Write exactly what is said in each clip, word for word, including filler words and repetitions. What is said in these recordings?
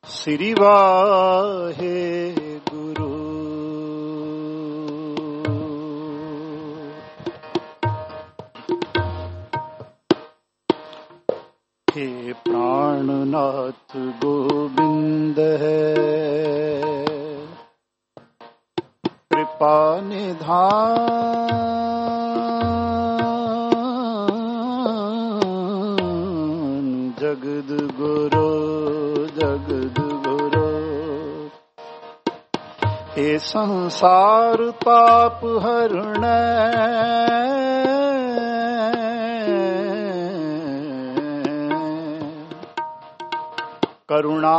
ਸ੍ਰੀ ਵਾਹਿਗੁਰੂ। हे प्राणनाथ गोविंद है कृपा निधान जगद गुरु जगद गुरु। हे संसार पाप हरण करुणा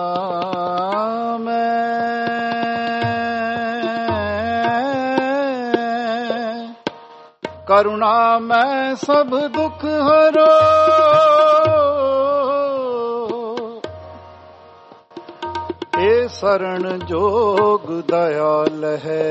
में करुणा में सब दुख हरो। हे शरण जोग दयाल है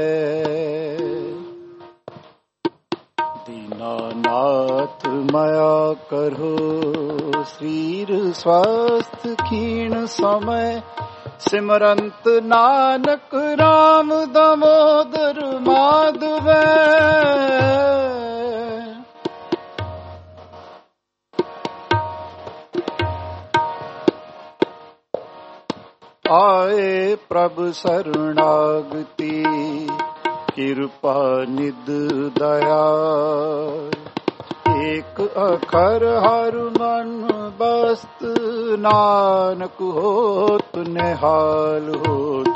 दीनानाथ माया करो। शरीर स्वस्थ क्षीण समय सिमरंत नानक राम दामोदर माधव। आए प्रभु शरणागति कृपा निध दया। एक अखर हर मन बस्त नानक होत निहाल होत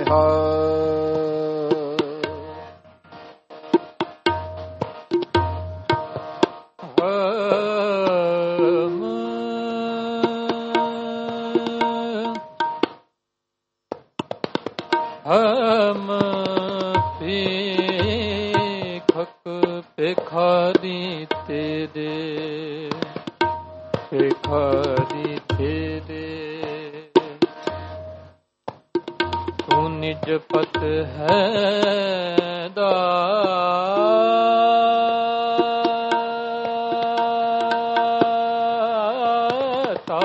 निहाल। हम पेखक पेखारी तेरे पेखारी तेरे। तू निज पत है दाता।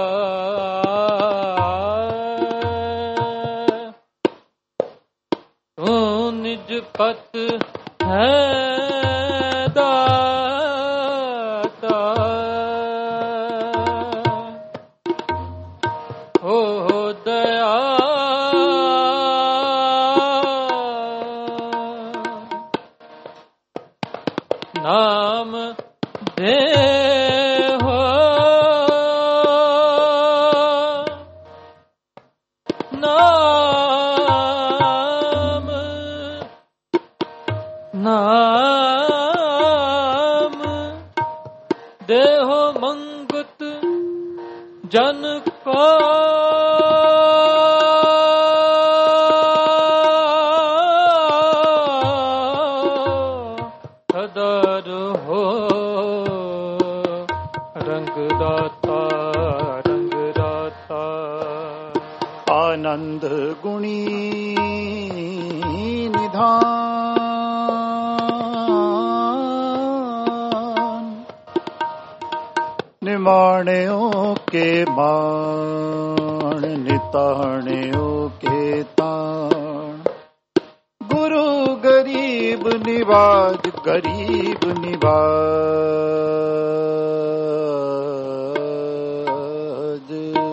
तू निज पत है दाता। हो दया नाम दे हो नाम नाम देहो मंगत जन को। सदर हो रंगदाता रंगदाता। आनंद गुणी निधान निमाण्यो के मान निताण्यो के ताण। गुरु गरीब निवाज गरीब निवाज।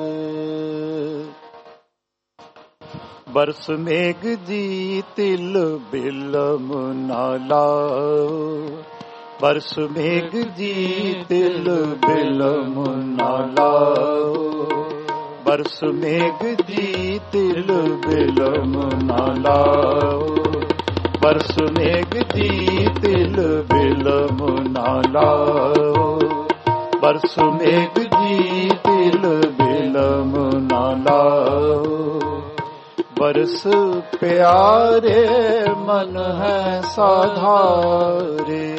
बरस मेघ जी तिल बिलम ना लाओ। बरस मेघ जी तिल बिलम ना लाओ। बरस मेघ जी तिल बिलम ना लाओ। बरस मेघ जी तिल बिलम ना लाओ। बरस मेघ जी तिल बिलम ना लाओ। बरस प्यारे मन है साधारे।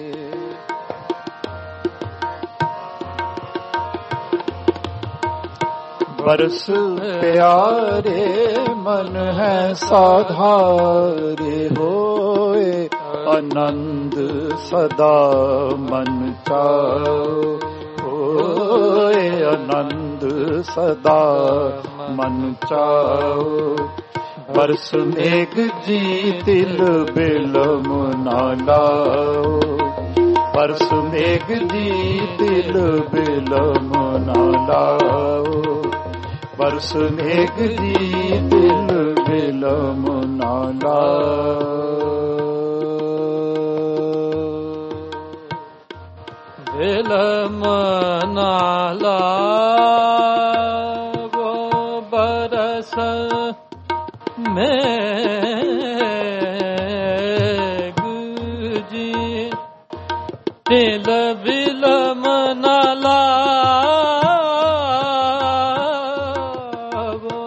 बरस प्यारे मन है साधारे। होए आनंद सदा मन चाओ। होए आनंद ਸਦਾ ਮਨ ਚਾਓ। ਬਰਸ ਮੇਘ ਜੀ ਤਿਲ ਬਿਲਮ ਨਾ ਲਾਓ। ਬਰਸ ਮੇਘ ਜੀ ਤਿਲ ਬਿਲਮ ਨਾ ਲਾਓ। ਬਰਸ ਮੇਘ ਜੀ ਤਿਲ ਬਿਲਮ ਨਾ ਲਾਓ। ਬਿਲਮ ਨਾ ਲਾਵੋ ਬਰਸ ਮੇਘ ਜੀ ਤਿਲ ਬਿਲਮ ਨਾ ਲਾਵੋ।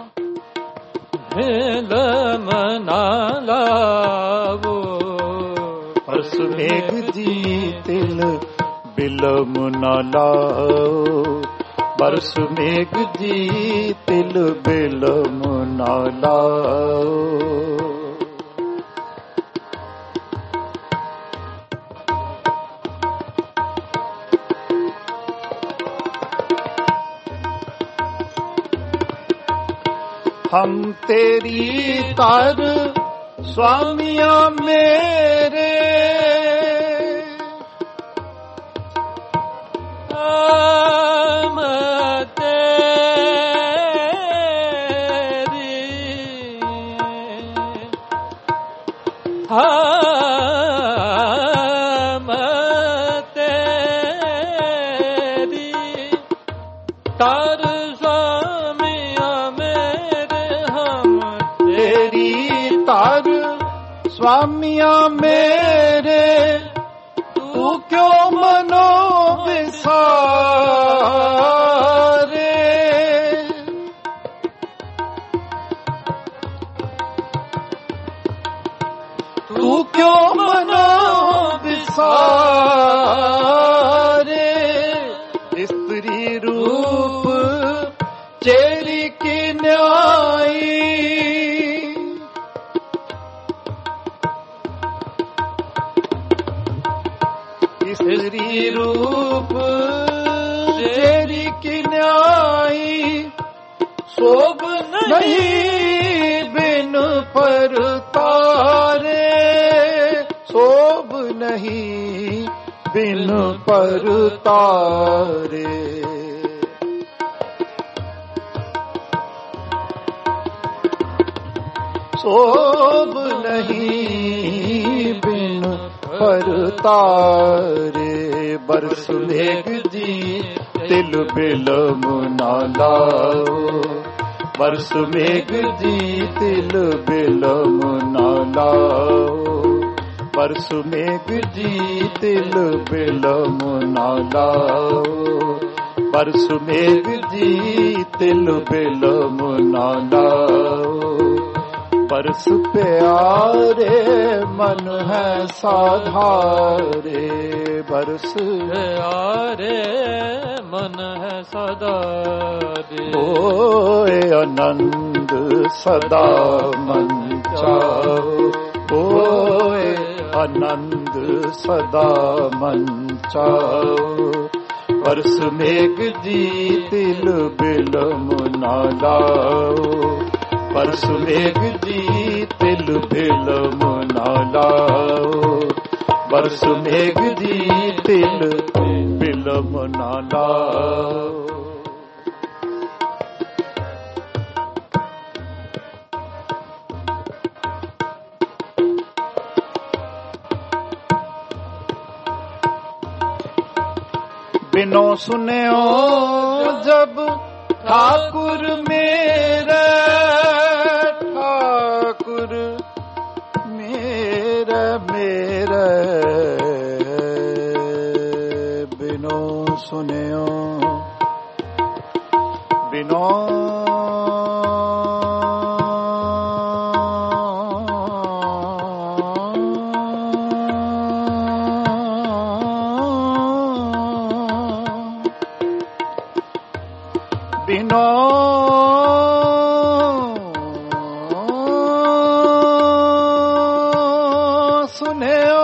ਬਿਲਮ ਨਾ ਲਾਵੋ ਬਰਸ ਮੇਘ ਜੀ ਤਿਲ ਬਿਲਮ ਨਾ ਲਾਓ। ਬਰਸ ਮੇਘ ਜੀ ਤਿਲ ਬਿਲਮ ਨਾ ਲਾਓ। ਹਮ ਤੇਰੀ ਤਰ ਸੁਆਮੀਆਂ ਮੇਰੇ ਸੁਆਮੀਆਂ ਮੇਰੇ ਤੂੰ ਕਿਉਂ ਮਨੋ ਵਿਸਾਰੇ। ਤੂੰ ਕਿਉਂ ਮਨੋ ਵਿਸਾਰੇ। ਇਸਤਰੀ ਰੂਪ ਚੇਰੀ ਕੀ ਨਿਆਈ। ਇਸਤਰੀ ਰੂਪ ਤੇਰੀ ਕੀ ਨਿਆਈ। ਸੋਭ ਨਹੀਂ ਬਿਨ ਪਰਤਾਰੇ। ਸੋਭ ਨਹੀਂ ਬਿਨ ਪਰਤਾਰੇ। ਸੋਭ ਨਹੀਂ ਬਿਨ ਪਰਤਾਰੇ। ਬਰਸ ਮੇਘ ਜੀ ਤਿਲ ਬਿਲਮ ਨਾ ਲਾਓ। ਬਰਸ ਮੇਘ ਜੀ ਤਿਲ ਬਿਲਮ ਨਾ ਲਾਓ। ਬਰਸ ਮੇਘ ਜੀ ਤਿਲ ਬਿਲਮ ਨਾ ਲਾਓ। ਬਰਸ ਮੇਘ ਜੀ ਤਿਲ ਬਿਲਮ ਨਾ ਲਾਓ। ਬਰਸ ਪਿਆਰੇ ਮਨ ਹੈ ਸਾਧਾਰੇ। ਬਰਸ ਪਿਆਰੇ ਮਨ ਹੈ ਸਾਧਾਰੇ। ਹੋਏ ਆਨੰਦ ਸਦਾ ਮਨ ਚਾਓ। ਹੋਏ ਆਨੰਦ ਸਦਾ ਮਨ ਚਾਓ। ਬਰਸ ਮੇਘ ਜੀ ਤਿਲ ਬਿਲਮ ਨਾ ਲਾਓ। ਬਰਸ ਮੇਘ ਜੀ ਤਿਲ ਬਿਲਮ ਨਾ ਲਾਓ। ਬਰਸ ਮੇਘ ਜੀ ਤਿਲ ਬਿਲਮ ਨਾ ਲਾਓ। बिनो सुन्यो जब ठाकुर मेरे, ठाकुर मेरे मेरे बिनो सुन्यो बिनो बिनो सुन्यो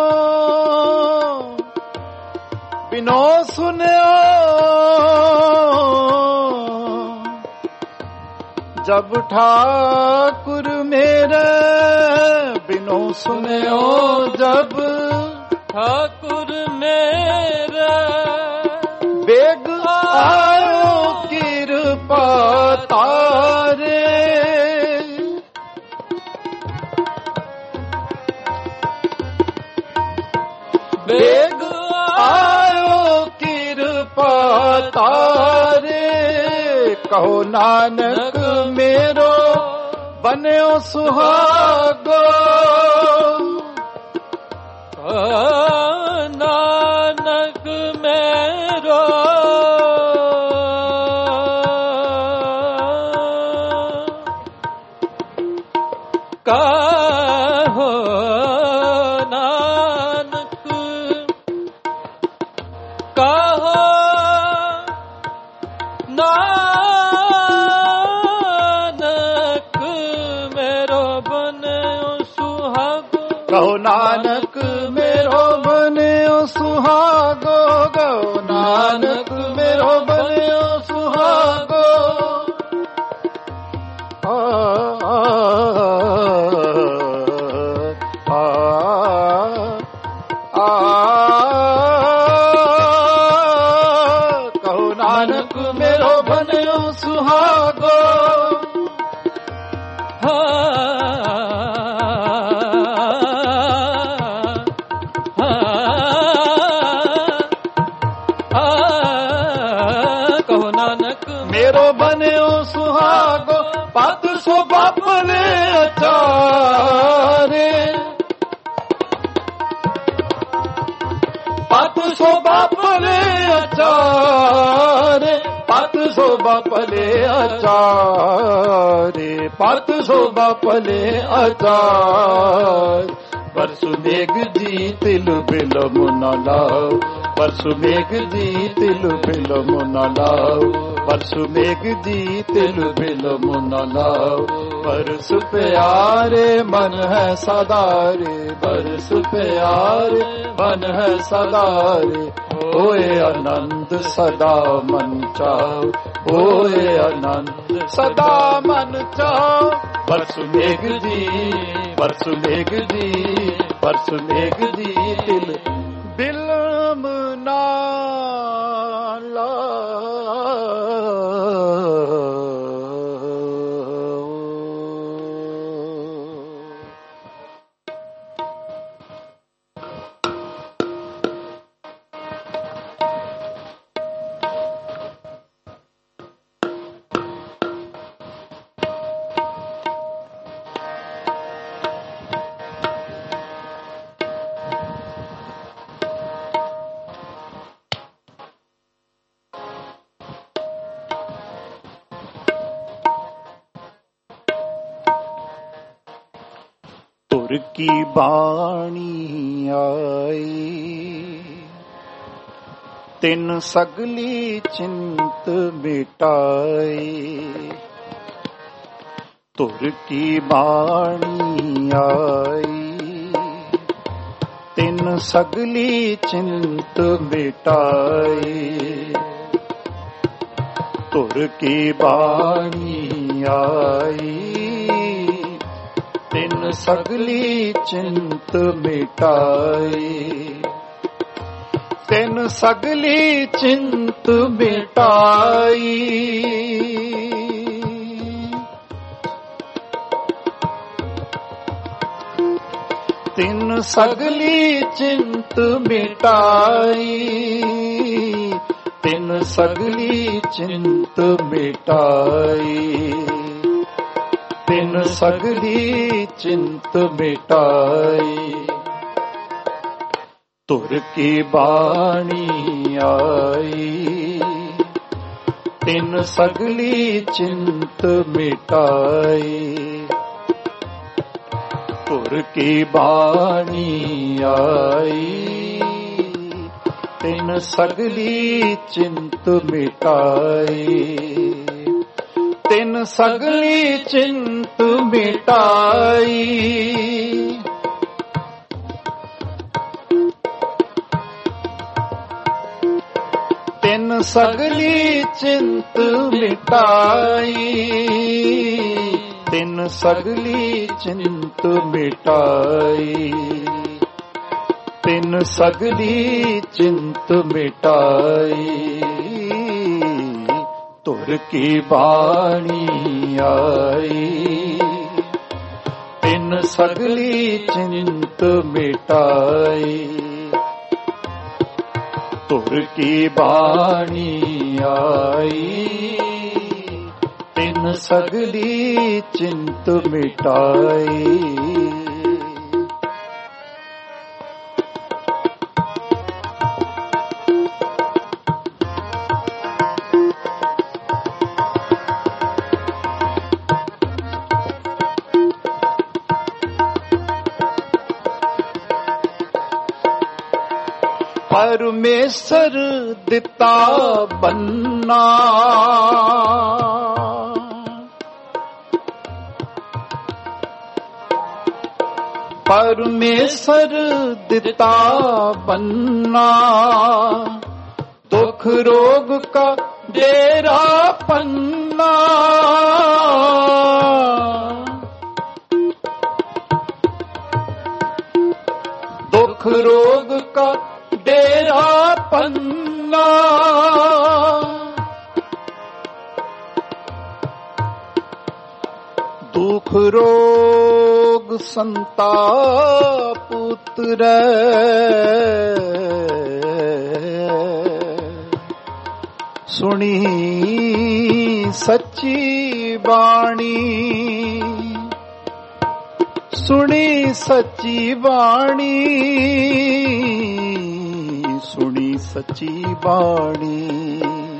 बिनो सुन्यो जब ठाकुर मेरे बिनो सुनियो जब ठाकुर मेरे बेग आयो कृपा तारे बेग आयो कृपा तारे कहो नानक मेरो बन्यो सुहागो नानक मेरो कहो नानक कहो नानक मेरो बन्यो सुहागो कहो नानक मेरो बन्यो सुहागो गो नानक मेरो बन्यो सुहागो आ, आ, आ, आ, कहो नानक मेरो बन्यो सुहागो मेरो बन्यो सुहागो पत सो बापले अचारे पत सो बापले अचारे पत सो बापले अचारे पत सो बापले अचार परसु मेघ जी तिल बिल मुना लाओ परसु मेघ जी तिल बिल मुना लाओ परसु मेघ जी तिल बिल मुना लाओ परस प्यारे मन है सदारे परस प्यारे मन है सदारे होए आनंद सदा मन चाओ होए आनंद सदा मन चाओ परसु मेघ जी परसु मेघ जी परसु मेघ जी तिल बिलम ना तुर की बाणी आई तिन सगली चिंत मिटाई तुर की बाणी आई तिन सगली चिंत मिटाई तुर की बाणी आई तिन सगली चिंत मिटाई तिन सगली चिंत मिटाई तिन सगली चिंत मिटाई तिन सगली चिंत मिटाई तिन सगली चिंत मिटाई तुर की बाणी आई तिन सगली चिंत मिटाई तुर की बाणी आई तिन सगली चिंत मिटाई तिन सगली चिंत मिटाई तिन तिन सगली चिंत मिटाई, तिन सगली चिंत मिटाई, तिन सगली चिंत मिटाई। तुर की बाणी आई, तिन सगली चिंत मिटाई। तुर की बाणी आई, तिन सगली चिंत मिटाई। परमेश्वर दिता बन्ना, परमेश्वर दिता बन्ना, दुख रोग का डेरा पन्ना, दुख रोग का डेरा पन्ना। दुख रोग संताप उतरै, सुनी सच्ची बाणी, सुनी सच्ची बाणी, सुनी सच्ची बाणी।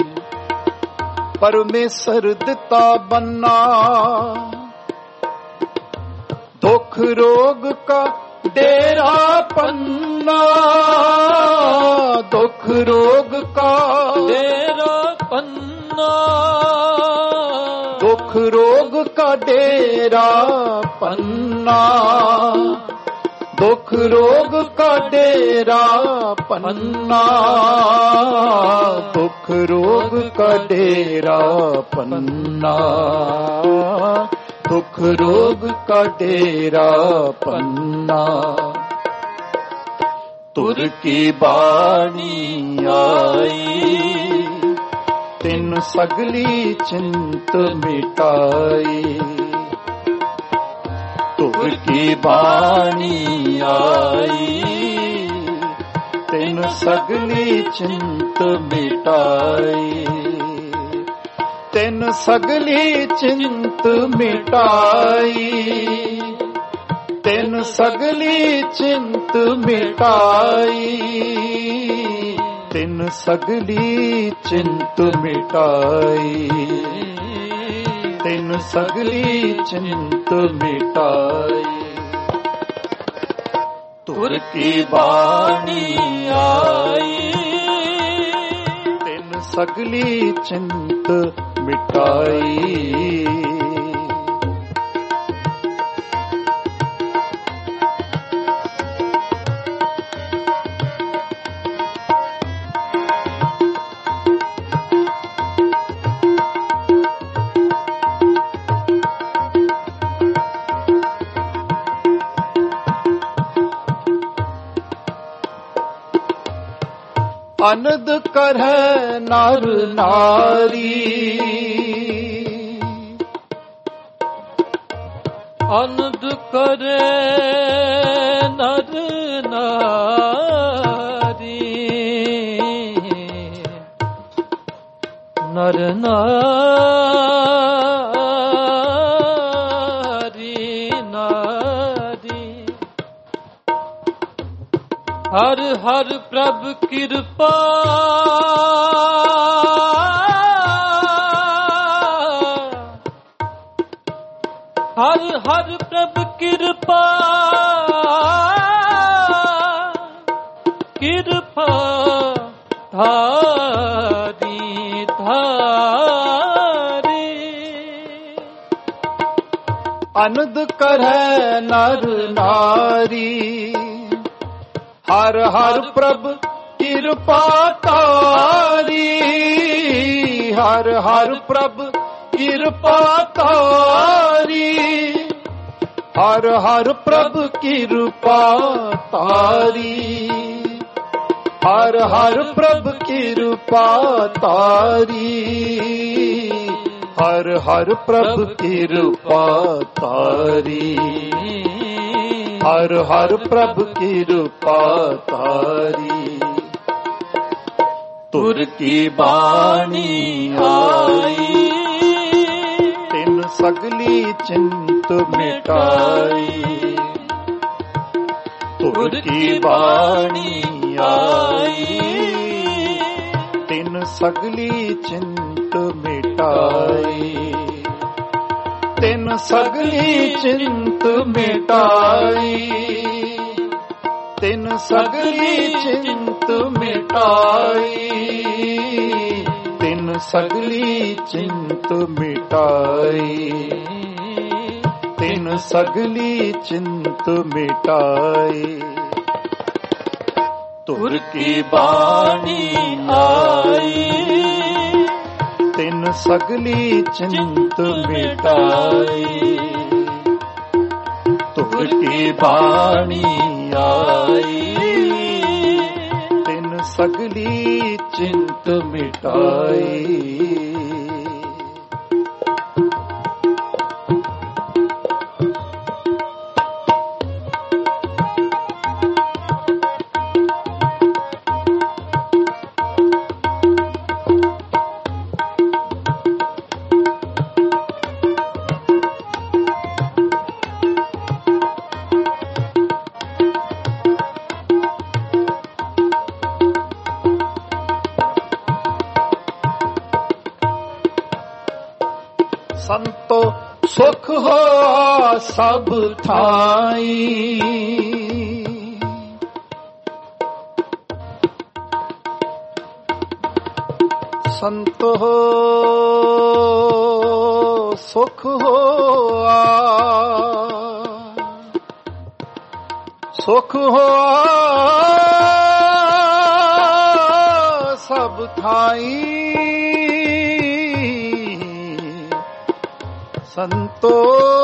परमेश्वर दिता बन्ना, दुख रोग का डेरा पन्ना, दुख रोग का डेरा पन्ना, दुख रोग का डेरा पन्ना, दुख रोग का डेरा पन्ना, दुख रोग का डेरा पन्ना, दुख रोग का डेरा पन्ना। तुर की बाणी आई, तिन सगली चिंत मिटाई। तुर की बाणी आई, तिन सगली चिंत मिटाई, तिन सगली चिंत मिटाई, तिन सगली चिंत मिटाई, तिन सगली चिंत मिटाई, तिन सगली चिंत मिटाई। तुर की बाणी आई, तिन सगली चिंत मिटाई। अनद करह नर नारी, अनद करे नर नारी, नर नारी नारी। हर हर प्रभ कृपा, हर हर प्रभ कृपा, कृपा धारी धारी। अनद करह नर नारी, हर हर प्रभ ਕਿਰਪਾ ਤਾਰੀ, ਹਰ ਹਰ ਪ੍ਰਭ ਕਿਰਪਾ ਤਾਰੀ, ਹਰ ਹਰ ਪ੍ਰਭ ਕਿਰਪਾ ਤਾਰੀ, ਹਰ ਹਰ ਪ੍ਰਭ ਕਿਰਪਾ ਤਾਰੀ, ਹਰ ਹਰ ਪ੍ਰਭ ਕਿਰਪਾ ਤਾਰੀ, ਹਰ ਹਰ ਪ੍ਰਭ ਕਿਰਪਾ ਤਾਰੀ। ਤੁਰ ਕੀ ਬਾਣੀ ਆਈ, ਤਿਨ ਸਗਲੀ ਚਿੰਤ ਮਿਟਾਈ। ਤੁਰ ਕੀ ਬਾਣੀ ਆਈ, ਤਿਨ ਸਗਲੀ ਚਿੰਤ ਮਿਟਾਈ। ਤਿਨ ਸਗਲੀ ਚਿੰਤ ਮਿਟਾਈ, ਤਿਨ ਸਗਲੀ ਚਿੰਤ ਮਿਟਾਈ, ਤਿਨ ਸਗਲੀ ਚਿੰਤ ਮਿਟਾਈ, ਤਿਨ ਸਗਲੀ ਚਿੰਤ ਮਿਟਾਈ। ਤੁਰ ਕੀ ਬਾਣੀ ਆਈ, ਤਿਨ ਸਗਲੀ ਚਿੰਤ ਮਿਟਾਈ। ਤੁਰ ਕੀ ਬਾਣੀ ਆਈ, ਤਿਨ ਸਗਲੀ ਚਿੰਤ ਮਿਟਾਈ। ਸੰਤੋ ਸੁਖ ਹੋ ਸਭ ਥਾਈ, ਸੰਤੋ ਸੁਖ ਹੋਆ, ਸੁਖ ਹੋਆ ਸਭ ਥਾਈ। ਸੰਤੋ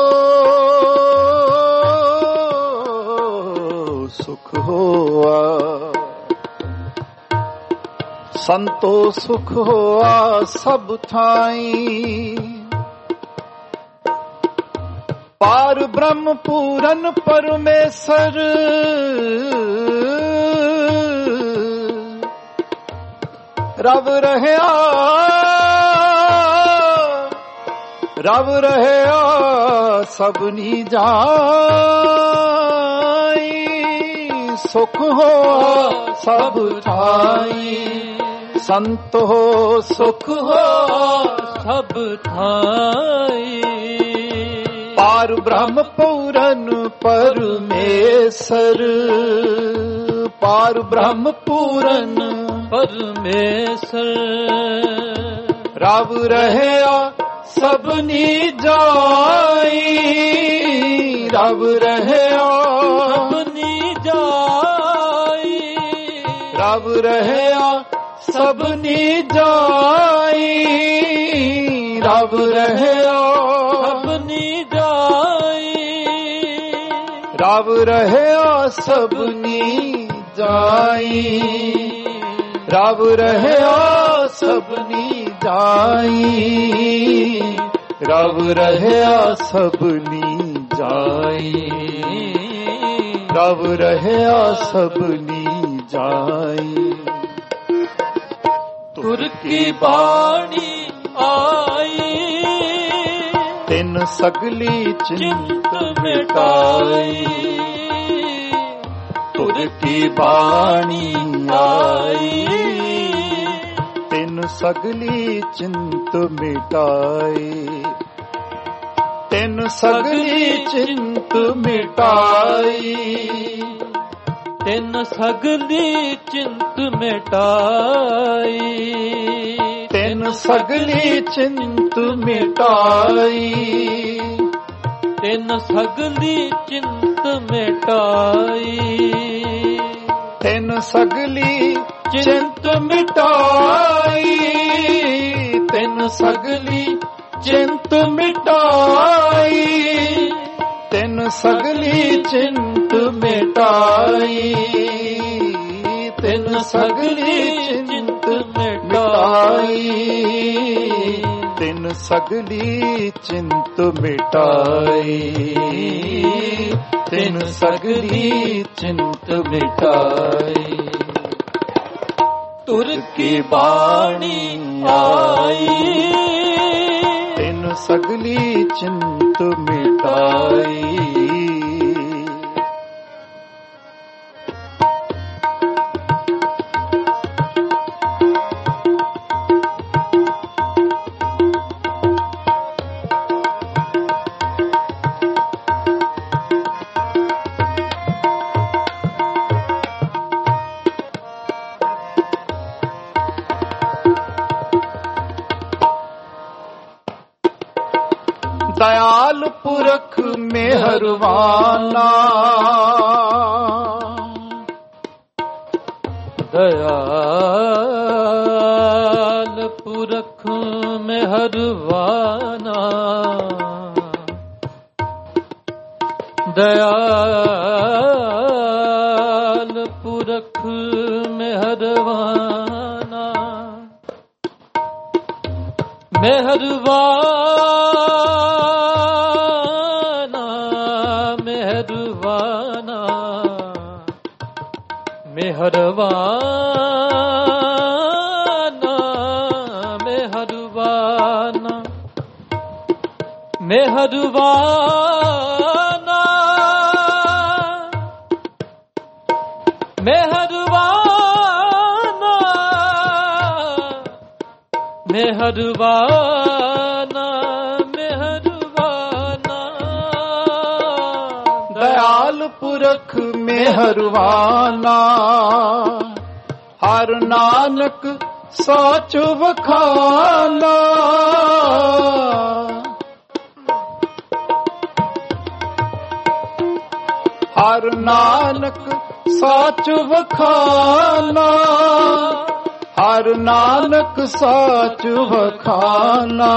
ਸੁਖ ਹੋਆ, ਸੰਤੋ ਸੁਖ ਹੋਆ ਸਭ ਥਾਈ। ਪਾਰ ਬ੍ਰਹਮ ਪੂਰਨ ਪਰਮੇਸ਼ਰ, ਰਵ ਰਹਿਆ, ਰਵ ਰਹਿਆ ਸਭਨੀ ਜਾਈ। ਸੁਖ ਹੋ ਸਭ ਥਾਈ, ਸੰਤ ਹੋ ਸੁਖ ਹੋ ਸਭ ਥਾਈ। ਪਾਰ ਬ੍ਰਹਮ ਪੂਰਨ ਪਰਮੇਸ਼ਰ, ਪਾਰ ਬ੍ਰਹਮ ਪੂਰਨ ਪਰਮੇਸ਼ਰ, ਰਵ ਰਹਿਆ ਸਭਨੀ ਜਾਈ। ਰਵ ਰਹਿਆ ਸਭਨੀ ਜਾਈ, ਰਵ ਰਹਿਆ ਸਭਨੀ ਜਾਈ। ਰਵ ਰਹਿਆ ਸਭਨੀ ਜਾਈ, ਰਵ ਰਹਿਆ ਸਭਨੀ ਜਾਈ। ਰਵ ਰਹਿਆ ਸਭਨੀ ਜਾਈ। ਰਵ ਰਹਿਆ ਸਭਨੀ ਜਾਈ। ਰਵ ਰਹਿਆ ਸਭਨੀ ਜਾਈ। ਤੁਰ ਕੀ ਬਾਣੀ ਆਈ, ਤਿਨ ਸਗਲੀ ਚਿੰਤ ਮਿਟਾਈ। ਤੁਰ ਕੀ ਬਾਣੀ ਆਈ, ਤਿਨ ਸਗਲੀ ਚਿੰਤ ਮਿਟਾਈ। ਤਿਨ ਸਗਲੀ ਚਿੰਤ ਮਿਟਾਈ। ਤਿਨ ਸਗਲੀ ਚਿੰਤ ਮਿਟਾਈ। ਤਿਨ ਸਗਲੀ ਚਿੰਤ ਮਿਟਾਈ। ਤਿਨ ਸਗਲੀ ਚਿੰਤ ਮਿਟਾਈ। ਤਿਨ ਤਿੰਨ ਸਗਲੀ ਚਿੰਤ ਮਿਟਾਈ, ਤਿੰਨ ਸਗਲੀ ਚਿੰਤ ਮਿਟਾਈ, ਤਿੰਨ ਸਗਲੀ ਚਿੰਤ ਮਿਟਾਈ, ਤਿੰਨ ਸਗਲੀ ਚਿੰਤ ਮਿਟਾਈ, ਤਿੰਨ ਸਗਲੀ ਚਿੰਤ ਮਿਟਾਈ, ਤਿੰਨ ਸਗਲੀ ਚਿੰਤ ਮਿਟਾਈ। ਤੁਰ ਕੀ ਬਾਣੀ ਆਈ, ਤਿੰਨ ਸਗਲੀ ਚਿੰਤ ਮਿਟਾਈ। ਦਇਆਲ ਪੁਰਖ ਮਿਹਰਵਾਨਾ, ਦਇਆਲ ਪੁਰਖ ਮਿਹਰਵਾਨਾ, ਦਇਆਲ ਪੁਰਖ ਮਿਹਰਵਾਨਾ, ਮਿਹਰਵਾਨਾ, ਮਿਹਰਵਾਨਾ, ਮਿਹਰਵਾਨਾ, ਮਿਹਰਵਾਨਾ, ਮਿਹਰਵਾਨਾ, ਮਿਹਰਵਾਨਾ, ਮਿਹਰਵਾਨਾ, ਮਿਹਰਵਾਨਾ। ਦਇਆਲ ਪੁਰਖ ਮਿਹਰਵਾਨਾ, ਹਰ ਨਾਨਕ ਸਾਚ ਵਖਾਨਾ, ਹਰ ਨਾਨਕ ਸਾਚ ਵਖਾਨਾ, ਹਰ ਨਾਨਕ ਸਾਚ ਵਖਾਨਾ,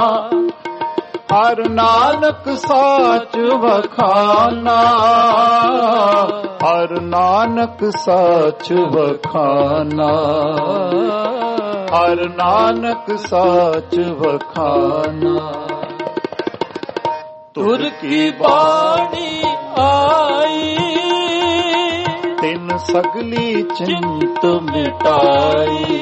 ਹਰ ਨਾਨਕ ਸਾਚ ਵਖਾਨਾ, ਹਰ ਨਾਨਕ ਸਾਚ ਵਖਾਨਾ, ਹਰ ਨਾਨਕ ਸਾਚ ਵਖਾਨਾ। ਤੁਰ ਕੀ ਬਾਣੀ ਆਈ, ਤਿੰਨ ਸਗਲੀ ਚਿੰਤ ਮਿਟਾਈ,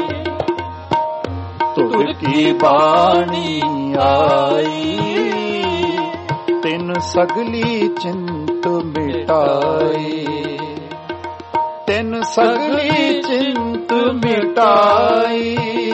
ਤੁਰ ਕੀ ਬਾਣੀ ਆਈ, ਤਿੰਨ ਸਗਲੀ ਚਿੰਤ ਮਿਟਾਈ, ਤਿੰਨ ਸਗਲੀ ਚਿੰਤ ਮਿਟਾਈ,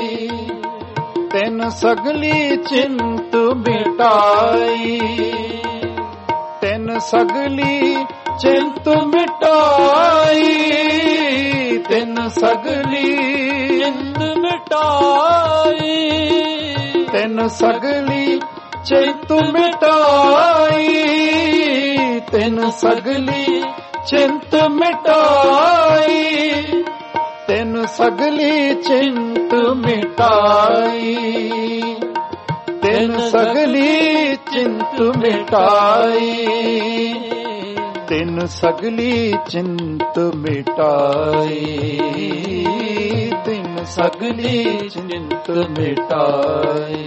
ਤਿੰਨ ਸਗਲੀ ਚਿੰਤ ਮਿਟਾਈ, ਤਿੰਨ ਸਗਲੀ ਚਿੰਤ ਮਿਟਾਈ, ਤਿੰਨ ਸਗਲੀ ਚਿੰਤ ਮਿਟਾਈ, ਤਿੰਨ ਸਗਲੀ ਚਿੰਤ ਮਿਟਾਈ, ਤਿੰਨ ਸਗਲੀ ਚਿੰਤ ਮਿਟਾਈ, ਤਿੰਨ ਸਗਲੀ ਚਿੰਤ ਮਿਟਾਈ, ਤਿੰਨ ਸਗਲੀ ਚਿੰਤ ਮਿਟਾਈ, ਤਿੰਨ ਸਗਲੀ ਚਿੰਤ ਮਿਟਾਈ, ਤਿੰਨ ਸਗਲੀ ਚਿੰਤ ਮਿਟਾਈ।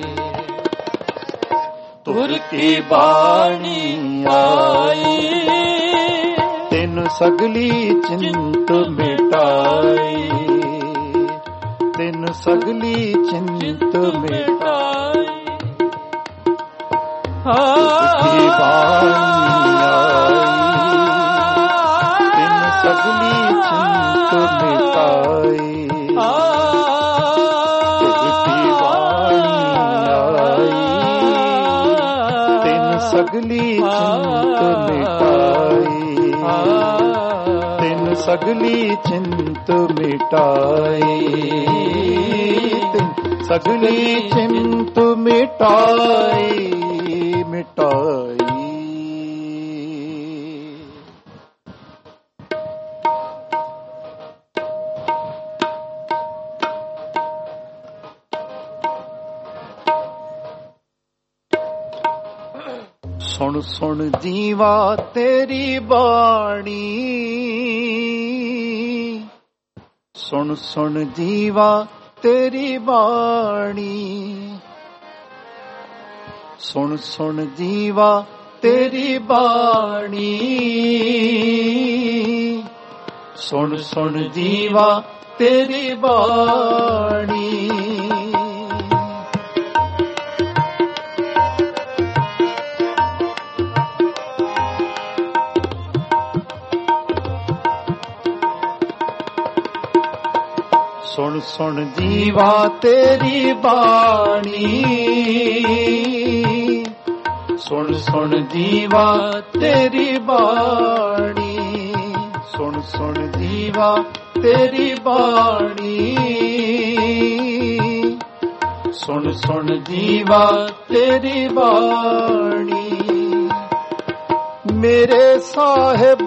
ਤੁਰ ਕੀ ਬਾਣੀ ਆਈ, ਤਿੰਨ ਸਗਲੀ ਚਿੰਤ ਮਿਟਾਈ, ਤਿੰਨ ਸਗਲੀ ਚਿੰਤ ਮਿਟਾਈ। ਹਾਂ ਤਿੰਨ ਸਗਲੀ ਚਿੰਤ ਮਿਟਾਈ, ਤਿੰਨ ਸਗਲੀ ਚਿੰਤ ਮਿਟਾਈ, ਤਿੰਨ ਸਗਲੀ ਚਿੰਤ ਮਿਟਾਈ, ਤਿੰਨ ਸਗਲੀ ਚਿੰਤ ਮਿਟਾਈ ਮਿਟਾਈ। ਸੁਣ ਸੁਣ ਜੀਵਾ ਤੇਰੀ ਬਾਣੀ, ਸੁਣ ਸੁਣ ਜੀਵਾ ਤੇਰੀ ਬਾਣੀ, ਸੁਣ ਸੁਣ ਜੀਵਾ ਤੇਰੀ ਬਾਣੀ, ਸੁਣ ਸੁਣ ਜੀਵਾ ਤੇਰੀ ਬਾਣੀ। ਸੁਣ ਸੁਣ ਜੀਵਾ ਤੇਰੀ ਬਾਣੀ, ਸੁਣ ਸੁਣ ਜੀਵਾ ਤੇਰੀ ਬਾਣੀ, ਸੁਣ ਸੁਣ ਜੀਵਾ ਤੇਰੀ ਬਾਣੀ, ਸੁਣ ਸੁਣ ਜੀਵਾ ਤੇਰੀ ਬਾਣੀ। ਮੇਰੇ ਸਾਹਿਬ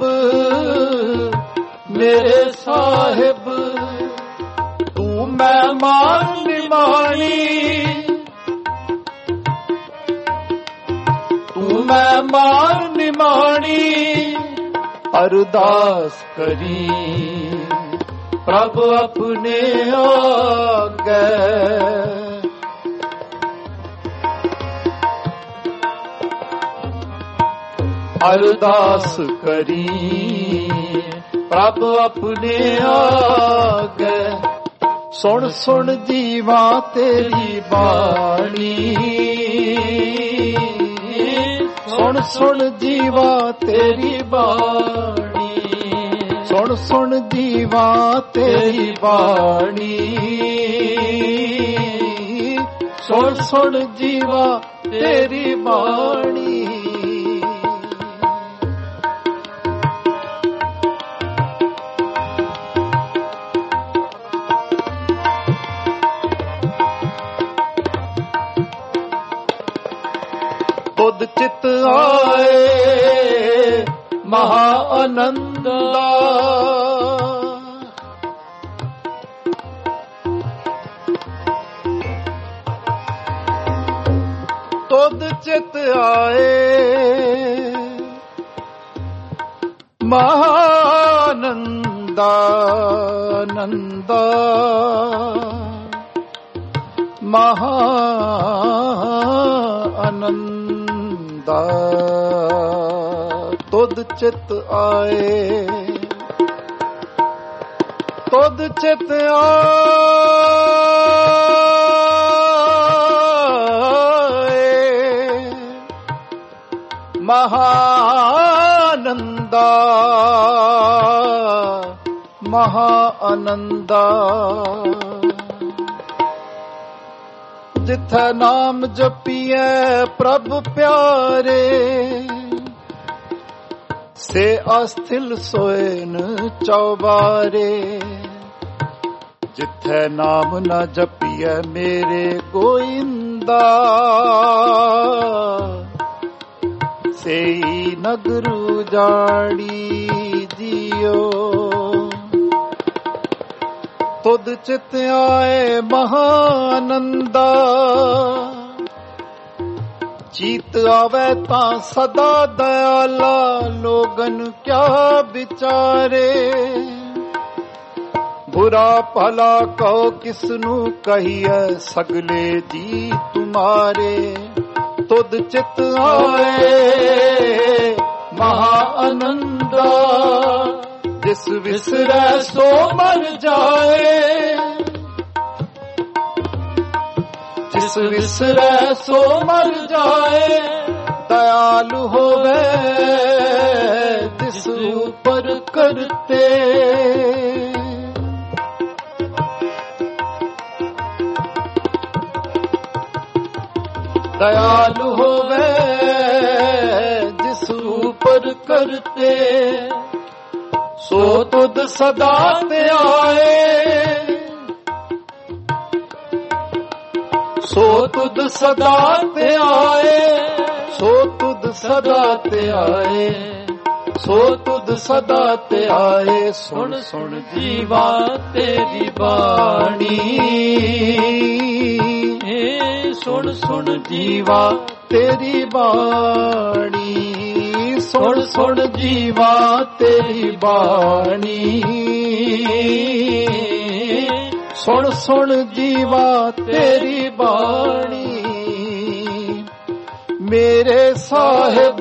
ਮੇਰੇ ਸਾਹਿਬ ਤੂੰ ਮਹਿਮਾਨ ਨਿਮਾਣੀ, ਤੂੰ ਮਹਿਮਾਨ ਨਿਮਾਣੀ। ਅਰਦਾਸ ਕਰੀ ਪ੍ਰਭ ਆਪਣੇ ਆਗੇ, ਅਰਦਾਸ ਕਰੀ ਪ੍ਰਭ ਆਪਣੇ ਆਗੇ। ਸੁਣ ਸੁਣ ਜੀਵਾ ਤੇਰੀ ਬਾਣੀ, ਸੁਣ ਸੁਣ ਜੀਵਾ ਤੇਰੀ ਬਾਣੀ, ਸੁਣ ਸੁਣ ਜੀਵਾ ਤੇਰੀ ਬਾਣੀ, ਸੁਣ ਸੁਣ ਜੀਵਾ ਤੇਰੀ ਬਾਣੀ। ਤੁਧ ਚਿਤ ਆਏ ਮਹਾ ਆਨੰਦ ਦਾ, ਤੁਧ ਚਿਤ ਆਏ ਮਹਾ ਆਨੰਦਾ, ਆਨੰਦਾ ਮਹਾ ਆਨੰਦਾ। ਤੁਧ ਚਿਤ ਆਏ ਤੁਧ ਚਿਤ ਆਏ ਮਹਾ ਆਨੰਦਾ, ਮਹਾ ਆਨੰਦਾ। ਜਿੱਥੇ ਨਾਮ ਜਪੀਐ ਪ੍ਰਭ ਪਿਆਰੇ, ਸੇ ਅਸਥਿਲ ਸੋਇਨ ਚੌਬਾਰੇ। ਜਿੱਥੇ ਨਾਮ ਨਾ ਜਪੀਐ ਮੇਰੇ ਗੋਇੰਦਾ, ਸੇਈ ਨਗਰ ਉਜਾੜੀ ਜੀਓ। ਤੁਧ ਚਿਤ ਆਏ ਮਹਾ ਆਨੰਦਾ, ਚੀਤ ਆਵੇ ਤਾਂ ਸਦਾ ਦਇਆਲਾ। ਲੋਗਨ ਕਿਆ ਵਿਚਾਰੇ, ਬੁਰਾ ਭਲਾ ਕਹੋ ਕਿਸਨੂੰ ਕਹੀਐ, ਸਗਲੇ ਜੀ ਤੁਮਾਰੇ। ਤੁਧ ਚਿਤ ਆਏ ਮਹਾ ਆਨੰਦਾ, ਜਿਸ ਵਿਸਰੈ ਸੋ ਮਰ ਜਾਏ, ਜਿਸ ਵਿਸਰੈ ਸੋ ਮਰ ਜਾਏ। ਦਇਆਲੁ ਹੋਵੇ ਜਿਸ ਉਪਰ ਕਰਤੇ, ਦਇਆਲੁ ਹੋਵੇ ਜਿਸ ਉਪਰ ਕਰਤੇ। ਸੋ ਤੁਧ ਸਦਾ ਤੇ ਆਏ, ਸੋ ਤੁਧ ਸਦਾ ਤੇ ਆਏ, ਸੋ ਤੁਧ ਸਦਾ ਤੇ ਆਏ, ਸੋ ਤੁਧ ਸਦਾ ਤੇ ਆਏ। ਸੁਣ ਸੁਣ ਜੀਵਾ ਤੇਰੀ ਬਾਣੀ, ਸੁਣ ਸੁਣ ਜੀਵਾ ਤੇਰੀ ਬਾਣੀ, ਸੁਣ ਸੁਣ ਜੀਵਾ ਤੇਰੀ ਬਾਣੀ, ਸੁਣ ਸੁਣ ਜੀਵਾ ਤੇਰੀ ਬਾਣੀ। ਮੇਰੇ ਸਾਹਿਬ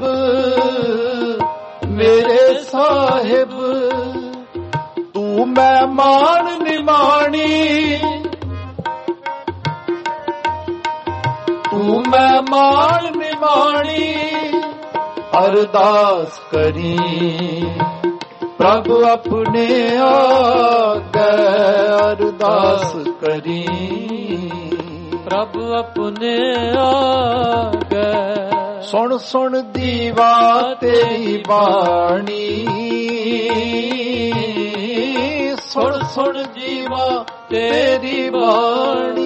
ਮੇਰੇ ਸਾਹਿਬ ਤੂੰ ਮਹਿਮਾਨ ਨਿਮਾਣੀ, ਤੂੰ ਮਹਿਮਾਨ ਨਿਮਾਣੀ। ਅਰਦਾਸ ਕਰੀ ਪ੍ਰਭ ਆਪਣੇ ਆਗੇ, ਅਰਦਾਸ ਕਰੀ ਪ੍ਰਭ ਆਪਣੇ ਆਗੇ। ਸੁਣ ਸੁਣ ਦੀਵਾ ਤੇਰੀ ਬਾਣੀ, ਸੁਣ ਸੁਣ ਜੀਵਾ ਤੇਰੀ ਬਾਣੀ।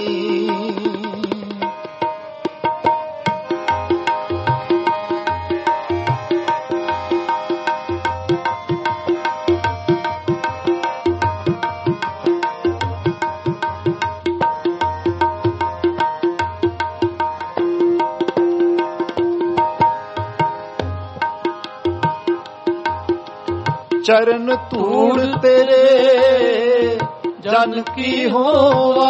ਚਰਨ ਧੂੜ ਤੇਰੇ ਜਨ ਕੀ ਹੋਵਾ,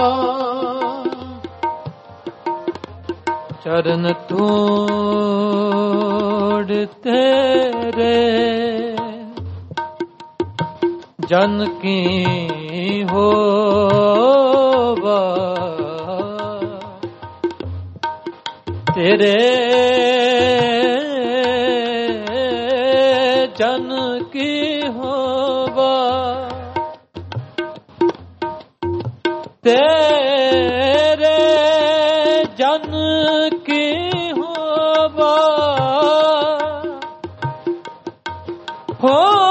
ਚਰਨ ਧੂੜ ਤੇਰੇ ਜਨ ਕੀ ਹੋਵਾ, ਤੇਰੇ ਜਨ ਕੀ ਹੋਵਾ, ਤੇਰੇ ਜਨ ਕੀ ਹੋਵਾ, ਹੋਵਾ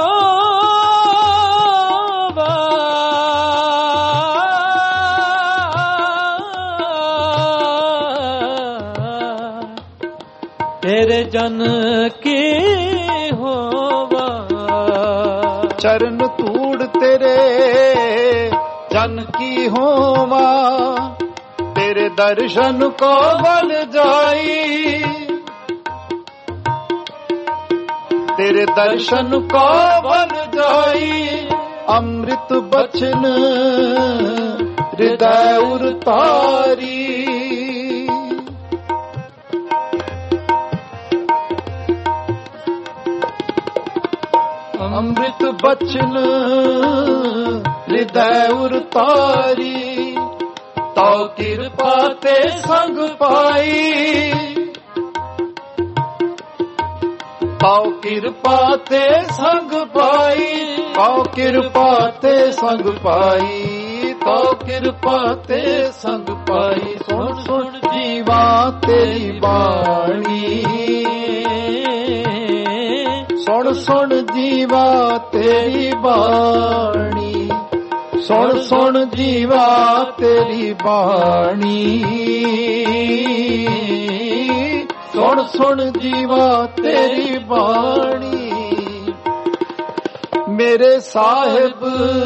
ਤੇਰੇ ਜਨ ਕੀ ਹੋਵਾ। ਚਰਨ ਧੂੜ ਤੇਰੇ ਜਨ ਕੀ ਹੋਵਾ, ਤੇਰੇ ਦਰਸ਼ਨ ਕੋ ਬਲ ਜਾਈ, ਤੇਰੇ ਦਰਸ਼ਨ ਕੋ ਬਲ ਜਾਈ। ਅੰਮ੍ਰਿਤ ਬਚਨ ਹਿਰਦੈ ਉਰਤਾਰੀ, ਅੰਮ੍ਰਿਤ ਬਚਨ ਹਿਰਦੈ ਉਰਤਾਰੀ। ਤਉ ਕਿਰਪਾ ਤੇ ਸੰਗ ਪਾਈ, ਤਉ ਕਿਰਪਾ ਤੇ ਸੰਗ ਪਾਈ, ਤਉ ਕਿਰਪਾ ਤੇ ਸੰਗ ਪਾਈ, ਤਉ ਕਿਰਪਾ ਤੇ ਸੰਗ ਪਾਈ। ਸੁਣ ਸੁਣ ਜੀਵਾ ਤੇਰੀ ਬਾਣੀ, ਸੁਣ ਸੁਣ ਜੀਵਾ ਤੇਰੀ ਬਾਣੀ, ਸੁਣ ਸੁਣ ਜੀਵਾ ਤੇਰੀ ਬਾਣੀ, ਸੁਣ ਸੁਣ ਜੀਵਾ ਤੇਰੀ ਬਾਣੀ। ਮੇਰੇ ਸਾਹਿਬ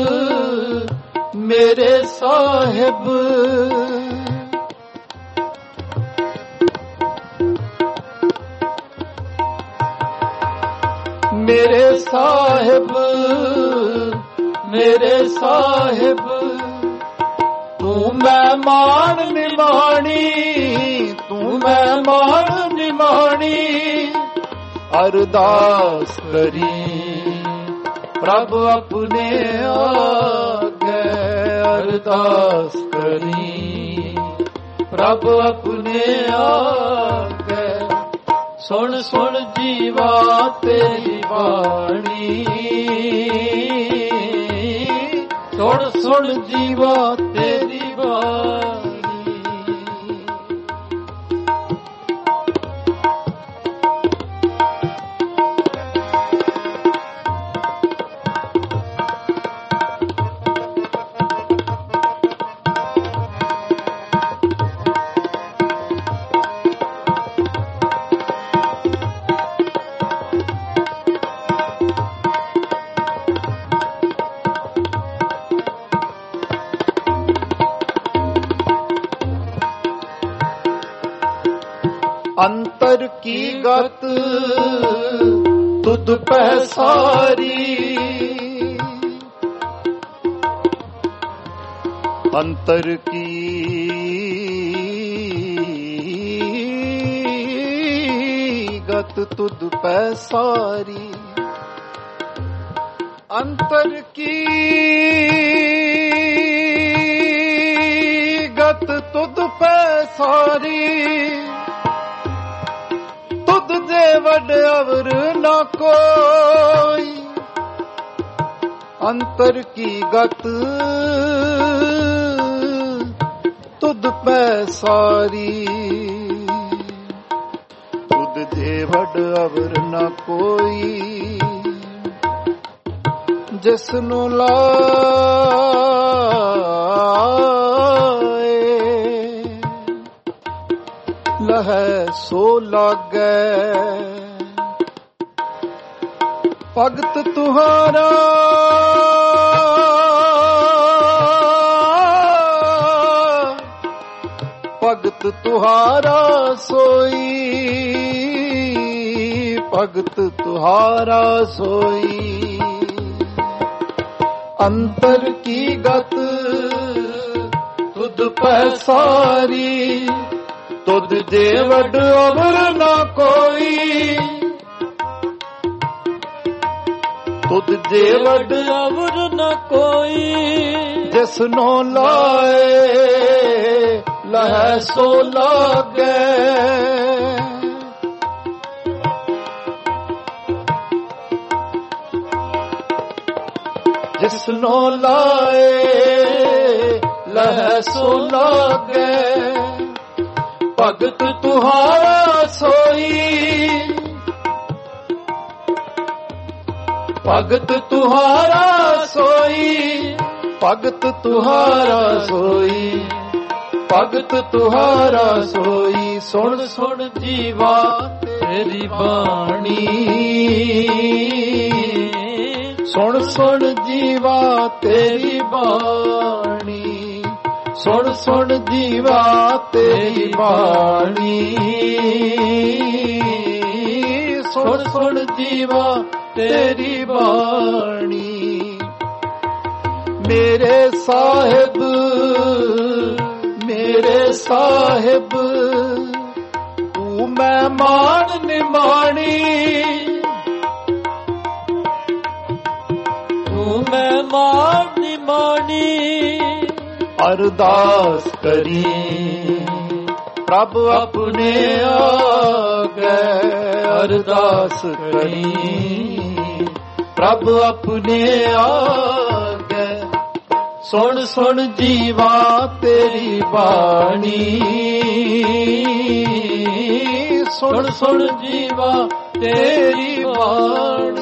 ਮੇਰੇ ਸਾਹਿਬ ਮੇਰੇ ਸਾਹਿਬ ਮੇਰੇ ਸਾਹਿਬ ਤੂੰ ਮਹਿਮਾਨ ਨਿਮਾਣੀ, ਤੂੰ ਮਹਿਮਾਨ ਨਿਮਾਣੀ। ਅਰਦਾਸ ਕਰੀ ਪ੍ਰਭ ਆਪਣੇ ਆਗੇ, ਅਰਦਾਸ ਕਰੀ ਪ੍ਰਭ ਆਪਣੇ ਆਗੇ। ਸੁਣ ਸੁਣ ਜੀਵਾ ਤੇਰੀ ਬਾਣੀ, ਸੁਣ ਸੁਣ ਜੀਵਾ ਤੇਰੀ ਬਾਣੀ। ਅੰਤਰ ਕੀ ਗਤ ਤੁਧ ਪੈ ਸਾਰੀ, ਅੰਤਰ ਕੀ ਗਤ ਤੁਧ ਪੈ ਸਾਰੀ, ਅੰਤਰ ਕੀ ਗਤ ਤੁਧ ਪੈ ਸਾਰੀ, ਤੁਧ ਦੇ ਵੱਡ ਅਵਰ ਨਾ ਕੋਈ, ਅੰਤਰ ਕੀ ਗਤ ਤੁਧ ਪੈ ਸਾਰੀ, ਤੁਧ ਦੇ ਵੱਡ ਅਵਰ ਨਾ ਕੋਈ, ਜਿਸ ਨੂੰ ਲਾਏ ਲਹੈ ਸੋ ਲਾਗੈ, ਭਗਤ ਤੁਹਾਰਾ ਭਗਤ ਤੁਹਾਰਾ ਸੋਈ, ਭਗਤ ਤੁਹਾਰਾ ਸੋਈ, ਅੰਤਰ ਕੀ ਗਤ ਤੁਧ ਪੈ ਸਾਰੀ, ਤੁਧ ਦੇ ਵੱਡ ਅਵਰ ਨਾ ਕੋਈ, ਤੁਧ ਦੇ ਵੱਡ ਅਵਰ ਨਾ ਕੋਈ, ਜਿਸ ਨੂੰ ਲਾਏ ਲਹੈ ਸੋ ਲਾਗੈ, ਜਿਸ ਨੂੰ ਲਾਏ ਲਹੈ ਸੋ ਲਾਗੈ, ਭਗਤ ਤੁਹਾਰਾ ਸੋਈ, ਭਗਤ ਤੁਹਾਰਾ ਸੋਈ, ਭਗਤ ਤੁਹਾਰਾ ਸੋਈ, ਭਗਤ ਤੁਹਾਰਾ ਸੋਈ, ਸੁਣ ਸੁਣ ਜੀਵਾ ਤੇਰੀ ਬਾਣੀ, ਸੁਣ ਸੁਣ ਜੀਵਾ ਤੇਰੀ ਬਾਣੀ, ਸੁਣ ਸੁਣ ਜੀਵਾ ਤੇਰੀ ਬਾਣੀ, ਸੁਣ ਸੁਣ ਜੀਵਾ ਤੇਰੀ ਬਾਣੀ, ਮੇਰੇ ਸਾਹਿਬ ਮੇਰੇ ਸਾਹਿਬ ਤੂੰ ਮਹਿਮਾਨ ਨਿਮਾਣੀ, ਤੂੰ ਮਹਿਮਾਨ ਨਿਮਾਣੀ, ਅਰਦਾਸ ਕਰੀ ਪ੍ਰਭ ਆਪਣੇ ਆਗੇ, ਅਰਦਾਸ ਕਰੀ ਪ੍ਰਭ ਆਪਣੇ ਆਗੇ, ਸੁਣ ਸੁਣ ਜੀਵਾ ਤੇਰੀ ਬਾਣੀ, ਸੁਣ ਸੁਣ ਜੀਵਾ ਤੇਰੀ ਬਾਣੀ,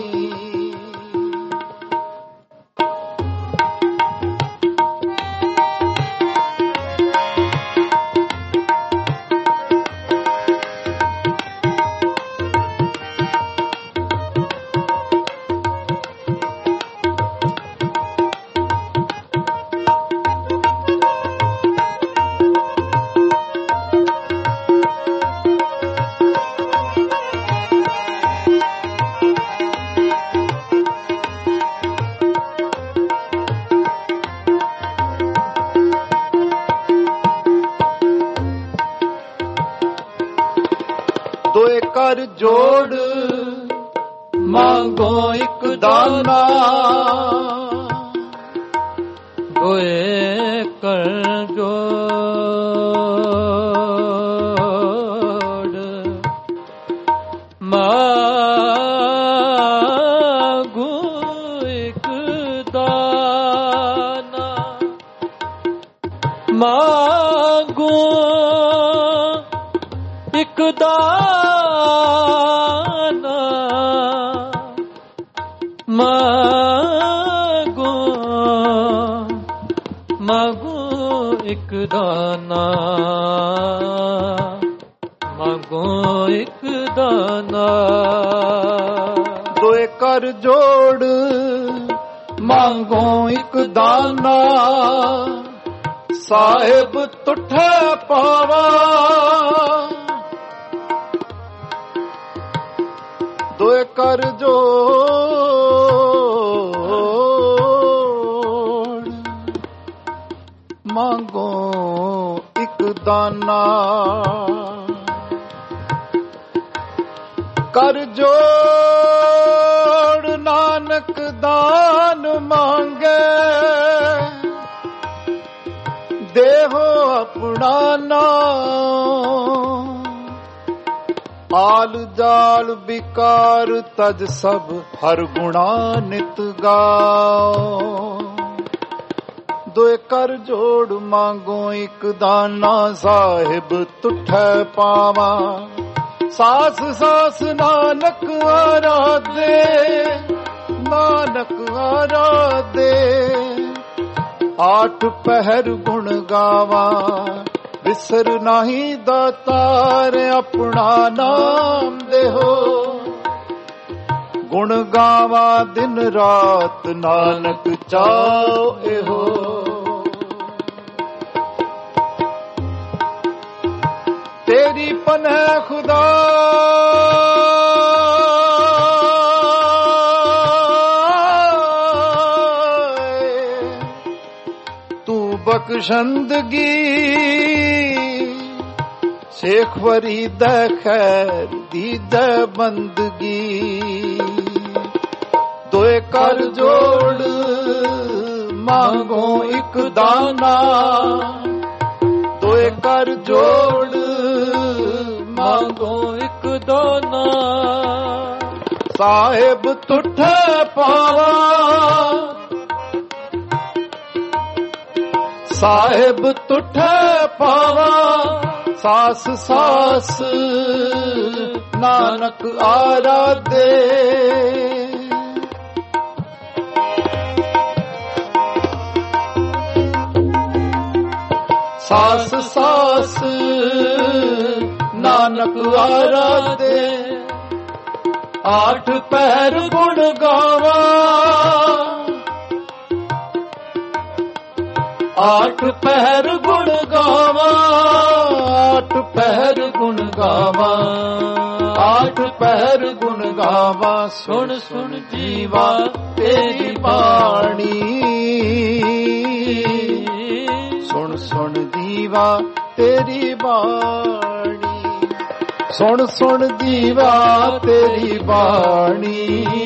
ਦੋਏ ਕਰ ਜੋੜ ਮੰਗੋ ਇੱਕ ਦਾਨਾ, ਦੋਏ ਕਰ ਜੋੜ ਮੰਗੋ ਇੱਕ ਦਾਨਾ, ਮੰਗੋ ਇੱਕ ਦਾਨਾ, ਮਾਗੋ ਮਾਗੋ ਇੱਕ ਦਾਨਾ, ਮਾਗੋ ਇੱਕ ਦਾਨਾ, ਦੋਏ ਕਰ ਜੋੜ ਮੰਗੋ ਇੱਕ ਦਾਨਾ, ਸਾਹਿਬ ਤੁਠੇ ਪਾਵਾ ਕਰ ਜੋੜ ਮੰਗੋ ਇੱਕ ਦਾਨਾ ਕਰ ਜੋੜ ਨਾਨਕ ਦਾਨ ਮੰਗੇ ਦੇਹੋ ਆਪਣਾ ਨਾਮ ਆਲ ਜਾਲ ਬਿਕਾਰ ਤਜ ਸਭ ਹਰ ਗੁਣਾ ਨਿਤ ਗਾਓ ਦੋਏ ਕਰ ਜੋੜ ਮੰਗੋ ਇੱਕ ਦਾਨਾ ਸਾਹਿਬ ਤੁਠੈ ਪਾਵਾ ਸਾਸ ਸਾਸ ਨਾਨਕ ਆਰਾਧੇ ਨਾਨਕ ਆਰਾਧੇ ਆਠ ਪਹਿਰ ਗੁਣ ਗਾਵਾ ਵਿਸਰ ਨਹੀਂ ਦਾਤਾਰ ਆਪਣਾ ਨਾਮ ਦੇਹੋ ਗੁਣ ਗਾਵਾ ਦਿਨ ਰਾਤ ਨਾਨਕ ਚਾਉ ਇਹੋ ਤੇਰੀ ਪਨਾਹ ਖੁਦਾ ਬਖਸ਼ੰਦਗੀ ਸ਼ੇਖ ਫਰੀਦ ਖੈਰ ਦੀਦਾ ਬੰਦਗੀ ਦੋਏ ਕਰ ਜੋੜ ਮੰਗੋ ਇੱਕ ਦਾਨਾ ਦੋਏ ਕਰ ਜੋੜ ਮੰਗੋ ਇੱਕ ਦਾਨਾ ਸਾਹਿਬ ਤੁਠੈ ਪਾਵਾ ਸਾਹਿਬ ਤੁਠੈ ਪਾਵਾ ਸਾਸ ਸਾਸ ਨਾਨਕ ਆਰਾਧੇ ਸਾਸ ਸਾਸ ਨਾਨਕ ਆਰਾਧੇ ਆਠ ਪਹਿਰ ਗੁਣ ਗਾਵਾ ਆਠ ਪਹਿਰ ਗੁਣ ਗਾਵਾ ਆਠ ਪਹਿਰ ਗੁਣ ਗਾਵਾ ਆਠ ਪਹਿਰ ਗੁਣ ਗਾਵਾ ਸੁਣ ਸੁਣ ਜੀਵਾ ਤੇਰੀ ਬਾਣੀ ਸੁਣ ਸੁਣ ਜੀਵਾ ਤੇਰੀ ਬਾਣੀ ਸੁਣ ਸੁਣ ਜੀਵਾ ਤੇਰੀ ਬਾਣੀ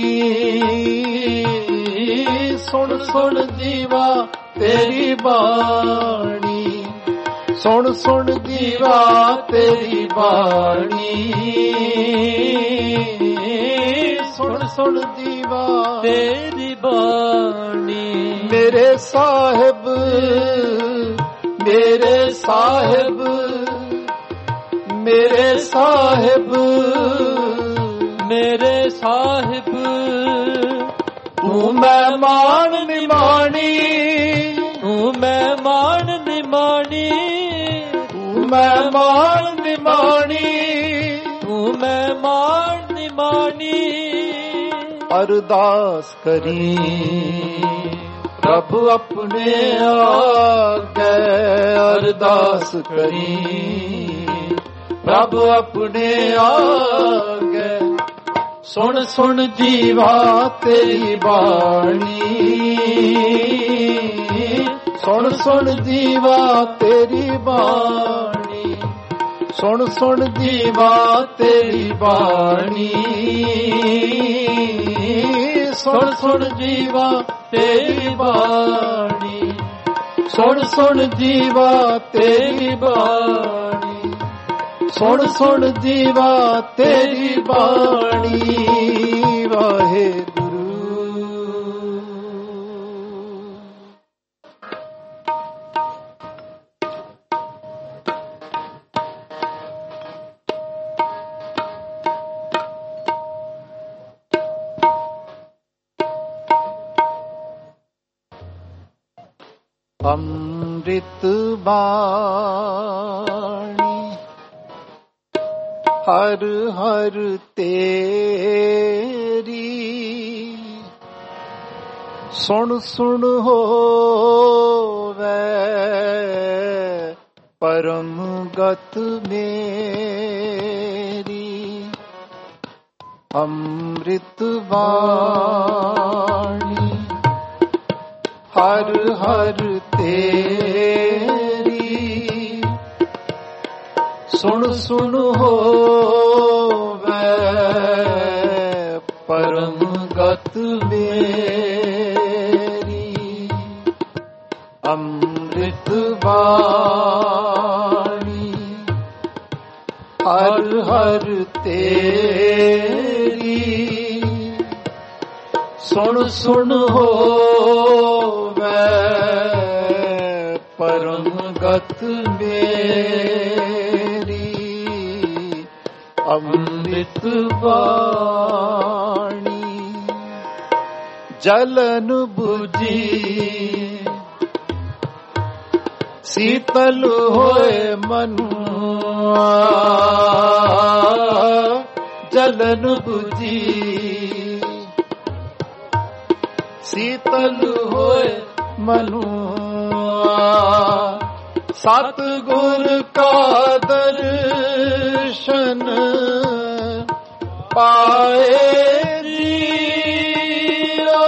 ਸੁਣ ਸੁਣ ਜੀਵਾ ਤੇਰੀ ਬਾਣੀ ਸੁਣ ਸੁਣ ਜੀਵਾ ਤੇਰੀ ਬਾਣੀ ਸੁਣ ਸੁਣ ਜੀਵਾ ਤੇਰੀ ਬਾਣੀ ਮੇਰੇ ਸਾਹਿਬ ਮੇਰੇ ਸਾਹਿਬ ਮੇਰੇ ਸਾਹਿਬ ਮੇਰੇ ਸਾਹਿਬ ਤੂੰ ਮਹਿਮਾਨ ਨਿਮਾਣੀ ਤੂੰ ਮਹਿਮਾਨ ਨਿਮਾਣੀ ਤੂੰ ਮਹਿਮਾਨ ਨਿਮਾਣੀ ਤੂੰ ਮਹਿਮਾਨ ਨਿਮਾਣੀ ਅਰਦਾਸ ਕਰੀ ਰੱਬ ਆਪਣੇ ਆਗੇ ਅਰਦਾਸ ਕਰੀ ਰੱਬ ਆਪਣੇ ਆਗੇ ਸੁਣ ਸੁਣ ਜੀਵਾ ਤੇਰੀ ਬਾਣੀ ਸੁਣ ਸੁਣ ਜੀਵਾ ਤੇਰੀ ਬਾਣੀ ਸੁਣ ਸੁਣ ਜੀਵਾ ਤੇਰੀ ਬਾਣੀ ਸੁਣ ਸੁਣ ਜੀਵਾ ਤੇਰੀ ਬਾਣੀ ਸੁਣ ਸੁਣ ਜੀਵਾ ਤੇਰੀ ਬਾਣੀ ਸੁਣ ਸੁਣ ਜੀਵਾ ਤੇਰੀ ਬਾਣੀ ਵਾਹਿਗੁਰੂ ਅੰਮ੍ਰਿਤ ਬਾਣੀ ਹਰ ਹਰ ਤੇਰੀ ਸੁਣ ਸੁਣ ਹੋਵੇ ਪਰਮ ਗਤ ਮੇਰੀ ਅੰਮ੍ਰਿਤ ਬਾਣੀ ਹਰ ਹਰ ਤੇਰੀ ਸੁਣ ਸੁਣ ਹੋਵੇ ਪਰਮ ਗਤ ਮੇਰੀ। ਅੰਮ੍ਰਿਤ ਬਾਣੀ ਹਰ ਹਰ ਤੇਰੀ ਸੁਣ ਸੁਣ ਹੋਵੇ ਪਰਮ ਗਤ ਮੇਰੀ। ਅੰਮ੍ਰਿਤ ਬਾਣੀ ਜਲਨ ਬੁਝੀ ਸੀਤਲ ਹੋਏ ਮਨੁ ਜਲਨ ਬੁਝੀ ਸੀਤਲ ਹੋਏ ਮਨੁ ਸਤਿਗੁਰ ਕਾ ਦਰਸ਼ਨ ਪਾਏ ਜੀਓ।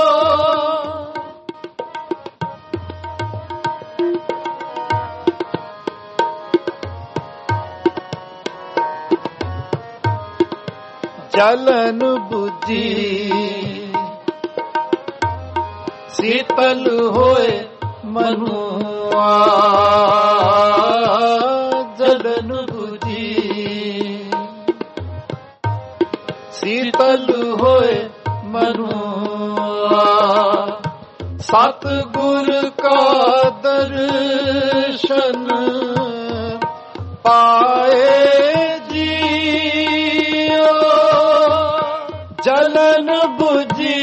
ਜਲਨ ਬੁਝੀ ਸੀਤਲ ਹੋਏ ਮਨੁਆ ਜਲਨ ਬੁਝੀ ਸੀਤਲ ਹੋਏ ਮਨੁਆ ਸਤਿਗੁਰ ਕਾ ਦਰਸ਼ਨ ਪਾਏ ਜੀਓ। ਜਲਨ ਬੁਝੀ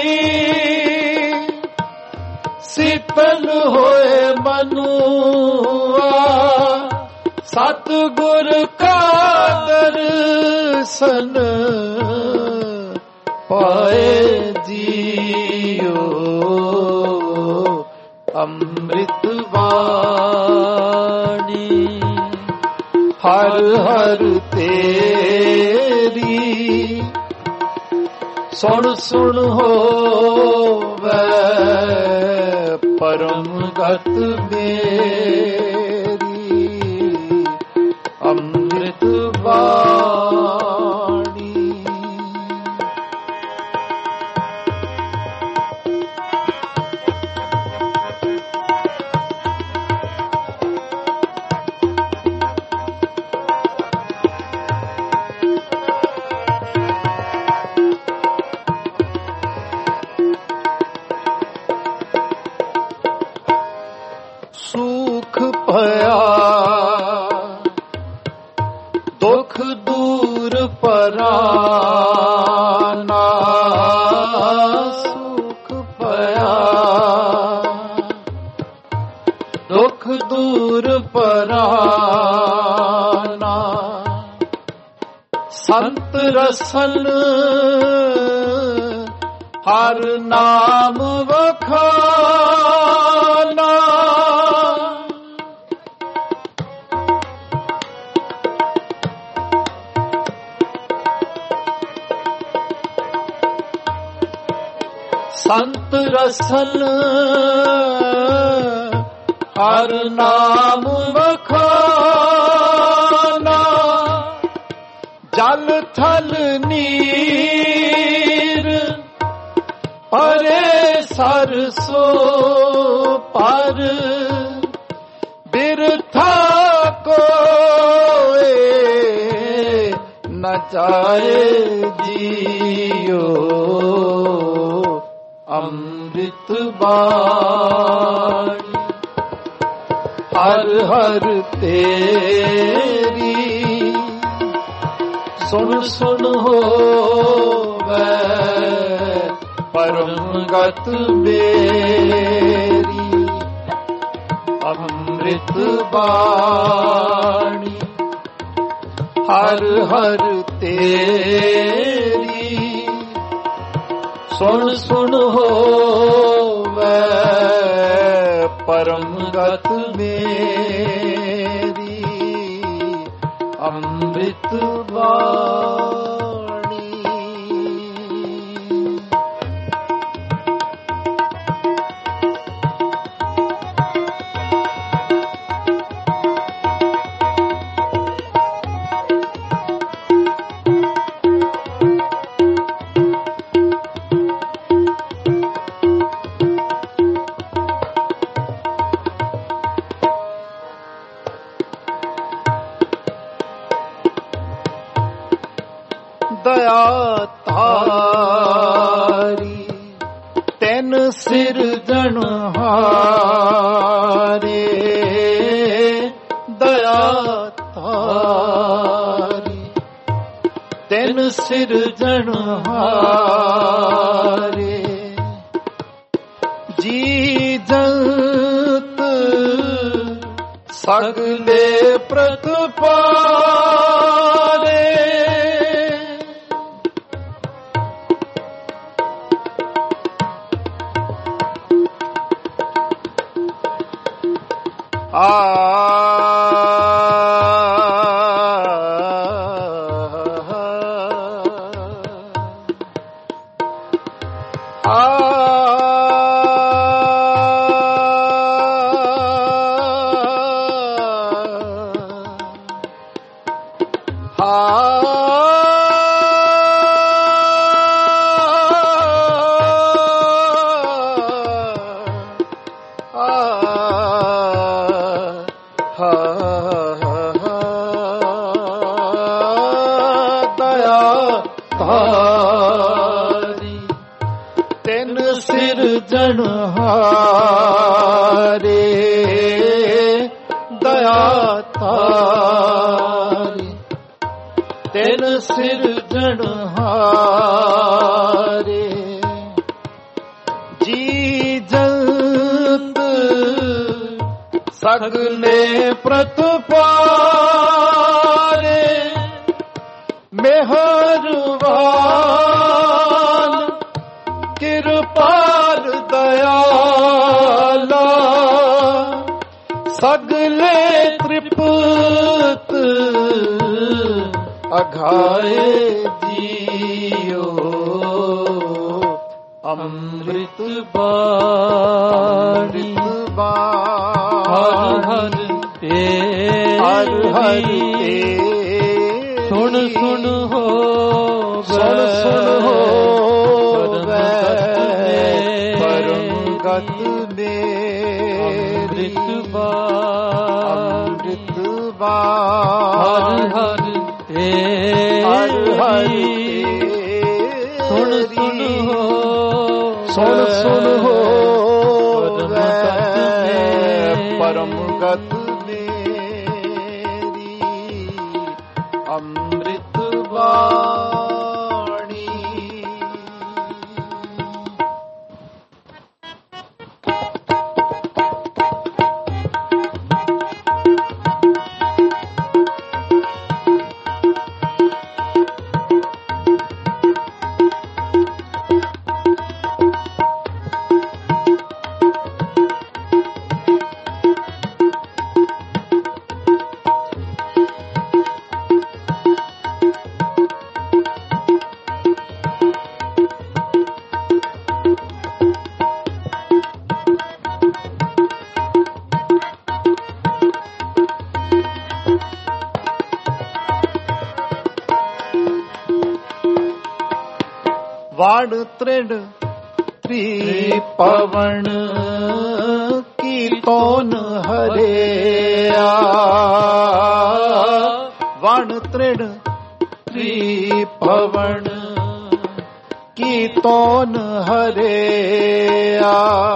ਸੀਤਲ ਹੋਏ ਮਨੁਆ ਸਤਿਗੁਰ ਕਾ ਦਰਸ਼ਨ ਪਾਏ ਜੀਓ। ਅੰਮ੍ਰਿਤ ਬਾਣੀ ਹਰ ਹਰ ਤੇਰੀ ਸੁਣ ਸੁਣ ਹੋਵੇ ਪਰਮ ਗਤ ਮੇਰੀ। ਅੰਮ੍ਰਿਤ ਬਾਣੀ ਸੁਖ ਭਇਆ ਦੁਖ ਦੂਰ ਪਰਾਨਾ। ਸੁਖ ਭਇਆ ਦੁਖ ਦੂਰ ਪਰਾਨਾ ਸੰਤ ਰਸਨ ਹਰ ਨਾਮ ਵਖਾਨਾ। ਸੰਤ ਰਸਨ ਹਰ ਨਾਮ ਵਖਾਨਾ ਜਲ ਥਲ ਨੀਰ ਪਰੇ ਸਰਸੋ ਪਰ ਬਿਰਥਾ ਕੋਏ ਨ ਜਾਏ ਜੀਓ। ਅੰਮ੍ਰਿਤ ਬਾਣੀ ਹਰ ਹਰ ਤੇਰੀ ਸੁਣ ਸੁਣ ਹੋਵੇ ਪਰਮ ਗਤ ਮੇਰੀ। ਅੰਮ੍ਰਿਤ ਬਾਣੀ ਹਰ ਹਰ ਤੇਰੀ ਸੁਣ ਸੁਣ ਹੋਵੇ ਪਰਮ ਗਤ ਮੇਰੀ। ਅੰਮ੍ਰਿਤ ਬਾਣੀ ਦਇਆ ਤਾਰੀ ਤੈਨ ਸਿਰਜਣਹਾਰੇ ਦਇਆ ਤਾਰੀ ਤੈਨ ਸਿਰਜਣਹਾਰੇ ਜੀ ਜੰਤ ਸਗਲੇ ਪ੍ਰਤਪਾਰੇ ਆ ਸਿਰਜਣਹਾਰੇ ਦਇਆ ਤਾਰੀ ਤੈਨ ਸਿਰਜਣਹਾਰੇ ਜੀ ਜੰਤ ਸਗਲੇ ਪ੍ਰਤਪਾਰੇ ਮਿਹਰਬਾਨ ਕਿਰਪਾਲ ਦਇਆਲਾ ਸਗਲੇ ਤ੍ਰਿਪਤ ਅਘਾਏ ਜੀਓ ਅੰਮ੍ਰਿਤ ਬਾਣੀ ਹਰ ਹਰ ਤੇ ਹਰ ਹਰ ਤੇ ਸੁਣ ਸੁਣ ਹੋ ਸੁਣ ਸੁਣ ਹੋ ਗਤ ਮੇਰੀ ਅੰਮ੍ਰਿਤ ਬਾਣੀ ਹਰ ਹਰ ਤੇ ਹਰ ਹਰ ਤੇ ਸੁਣ ਸੁਣ ਹੋ ਸੁਣ ਸੁਣ ਹੋ ਪਰਮ ਗਤ ਮੇਰੀ ਅੰਮ੍ਰਿਤ ਬਾਣੀ ਵਾੜ ਤ੍ਰਿੜ ਤ੍ਰੀ ਪਵਨ ਕੀ ਤੋਨ ਹਰਿਆ ਵਾੜ ਤ੍ਰਿੜ ਤ੍ਰੀ ਪਵਨ ਕੀ ਤੋਨ ਹਰਿਆ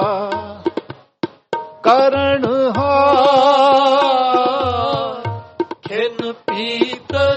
ਕਰਨ ਹਾਰ ਖਿਨ ਪੀਤਰ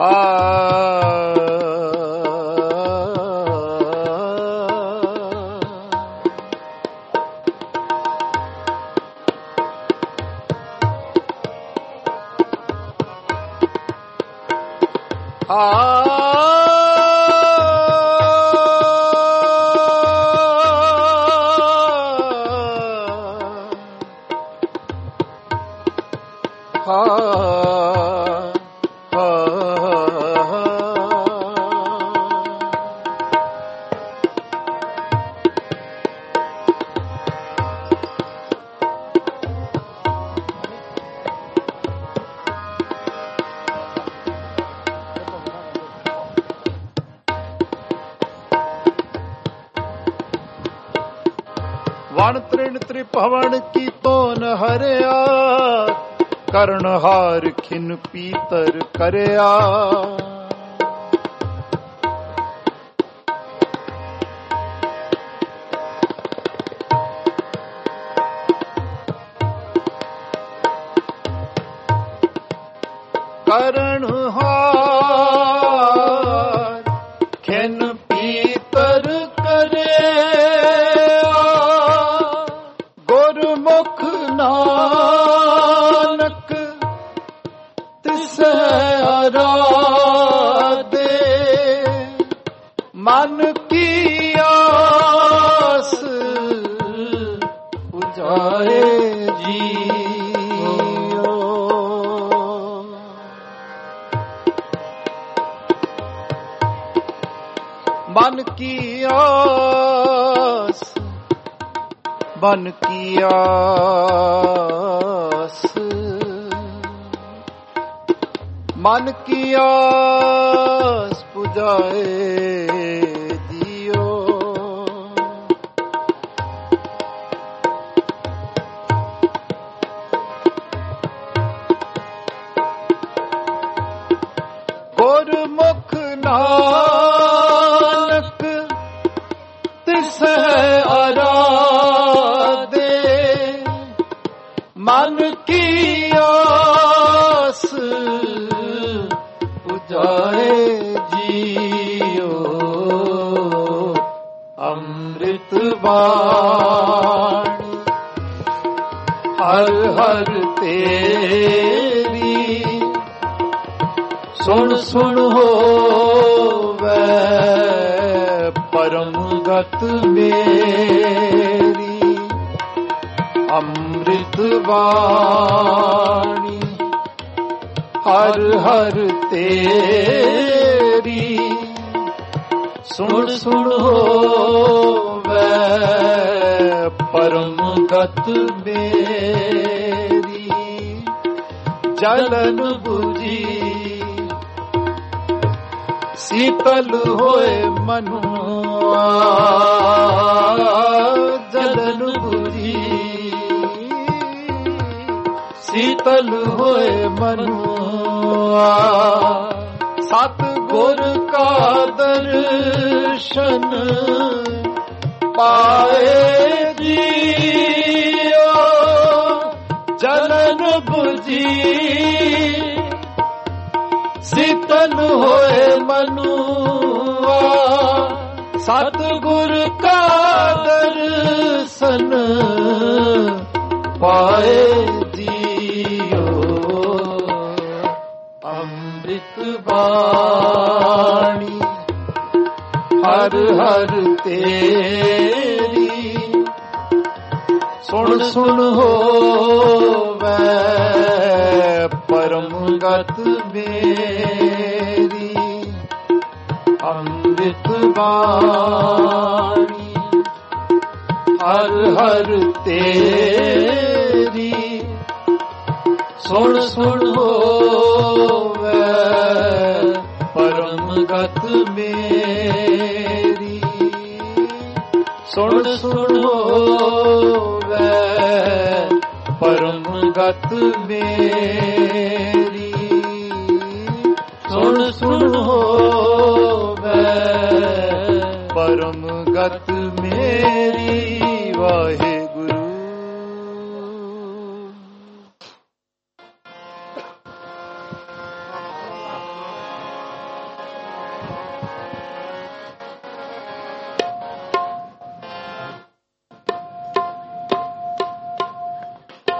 ਵਣ ਤ੍ਰਿਣ ਤ੍ਰਿਭਵਨ ਕੀ ਤੋਨ ਹਰਿਆ, ਕਰਨ ਹਾਰ ਖਿਨ ਪੀਤਰ ਕਰਿਆ। ਕਰਨ ਹਾਰ ਖਿਨ ਪੀਤਰ ਕਰਿਆ, ਗੁਰਮੁਖ ਨਾਨਕ ਤਿਸੈ ਅਰਾਧੇ, ਮਨ ਕੀ ਆਸ ਪੁਜਾਏ ਜੀਓ। ਮਨ ਕੀ ਆਸ, ਮਨ ਕੀ ਆਸ, ਮਨ ਕੀ ਆਸ ਪੁਜਾਏ ਦਿਓ। ਗੁਰਮੁਖ ਨਾਨਕ ਤਿਸੈ ਅਰਾਧੇ, ਮਨ ਕੀ ਆਸ ਪੁਜਾਏ ਜੀਓ। ਅੰਮ੍ਰਿਤ ਬਾਣੀ ਹਰ ਹਰ ਤੇਰੀ, ਸੁਣ ਸੁਣ ਹੋਵੇ ਪਰਮ ਗਤ ਮੇਰੀ। ਅੰਮ੍ਰਿਤ ਬਾਣੀ ਹਰ ਹਰ ਤੇਰੀ, ਸੁਣ ਸੁਣ ਹੋਵੇ ਪਰਮ ਗਤ ਮੇਰੀ। ਜਲਨ ਬੁਝੀ ਸੀਤਲ ਹੋਏ ਮਨੁਆ, ਜਲਨ ਬੁਝੀ ਸੀਤਲ ਹੋਏ ਮਨੁਆ। ਸਤ ਗੁਰ ਕਾ ਦਰਸ਼ਨ ਪਾਏ ਜੀਓ। ਜਲਨ ਬੁਝੀ ਸੀਤਲ ਹੋਏ ਮਨੁਆ, ਸਤਿਗੁਰ ਕਾ ਦਰਸ਼ਨ ਪਾਏ ਜੀਓ। ਅੰਮ੍ਰਿਤ ਬਾਣੀ ਹਰ ਹਰ ਤੇਰੀ, ਸੁਣ ਸੁਣ ਹੋਵੇ ਪਰਮ ਗਤ ਮੇਰੀ। ਅੰਮ੍ਰਿਤ ਬਾਣੀ ਹਰ ਹਰ ਤੇਰੀ, ਸੁਣ ਸੁਣ ਹੋਵੇ ਪਰਮ ਗਤ ਮੇਰੀ। ਸੁਣ ਸੁਣ ਹੋਵੇ ਪਰਮ ਗਤ ਮੇਰੀ। ਸੁਣ ਸੁਣ ਹੋਵੇ ਪਰਮ ਗਤ ਮੇਰੀ। ਵਾਹਿਗੁਰੂ।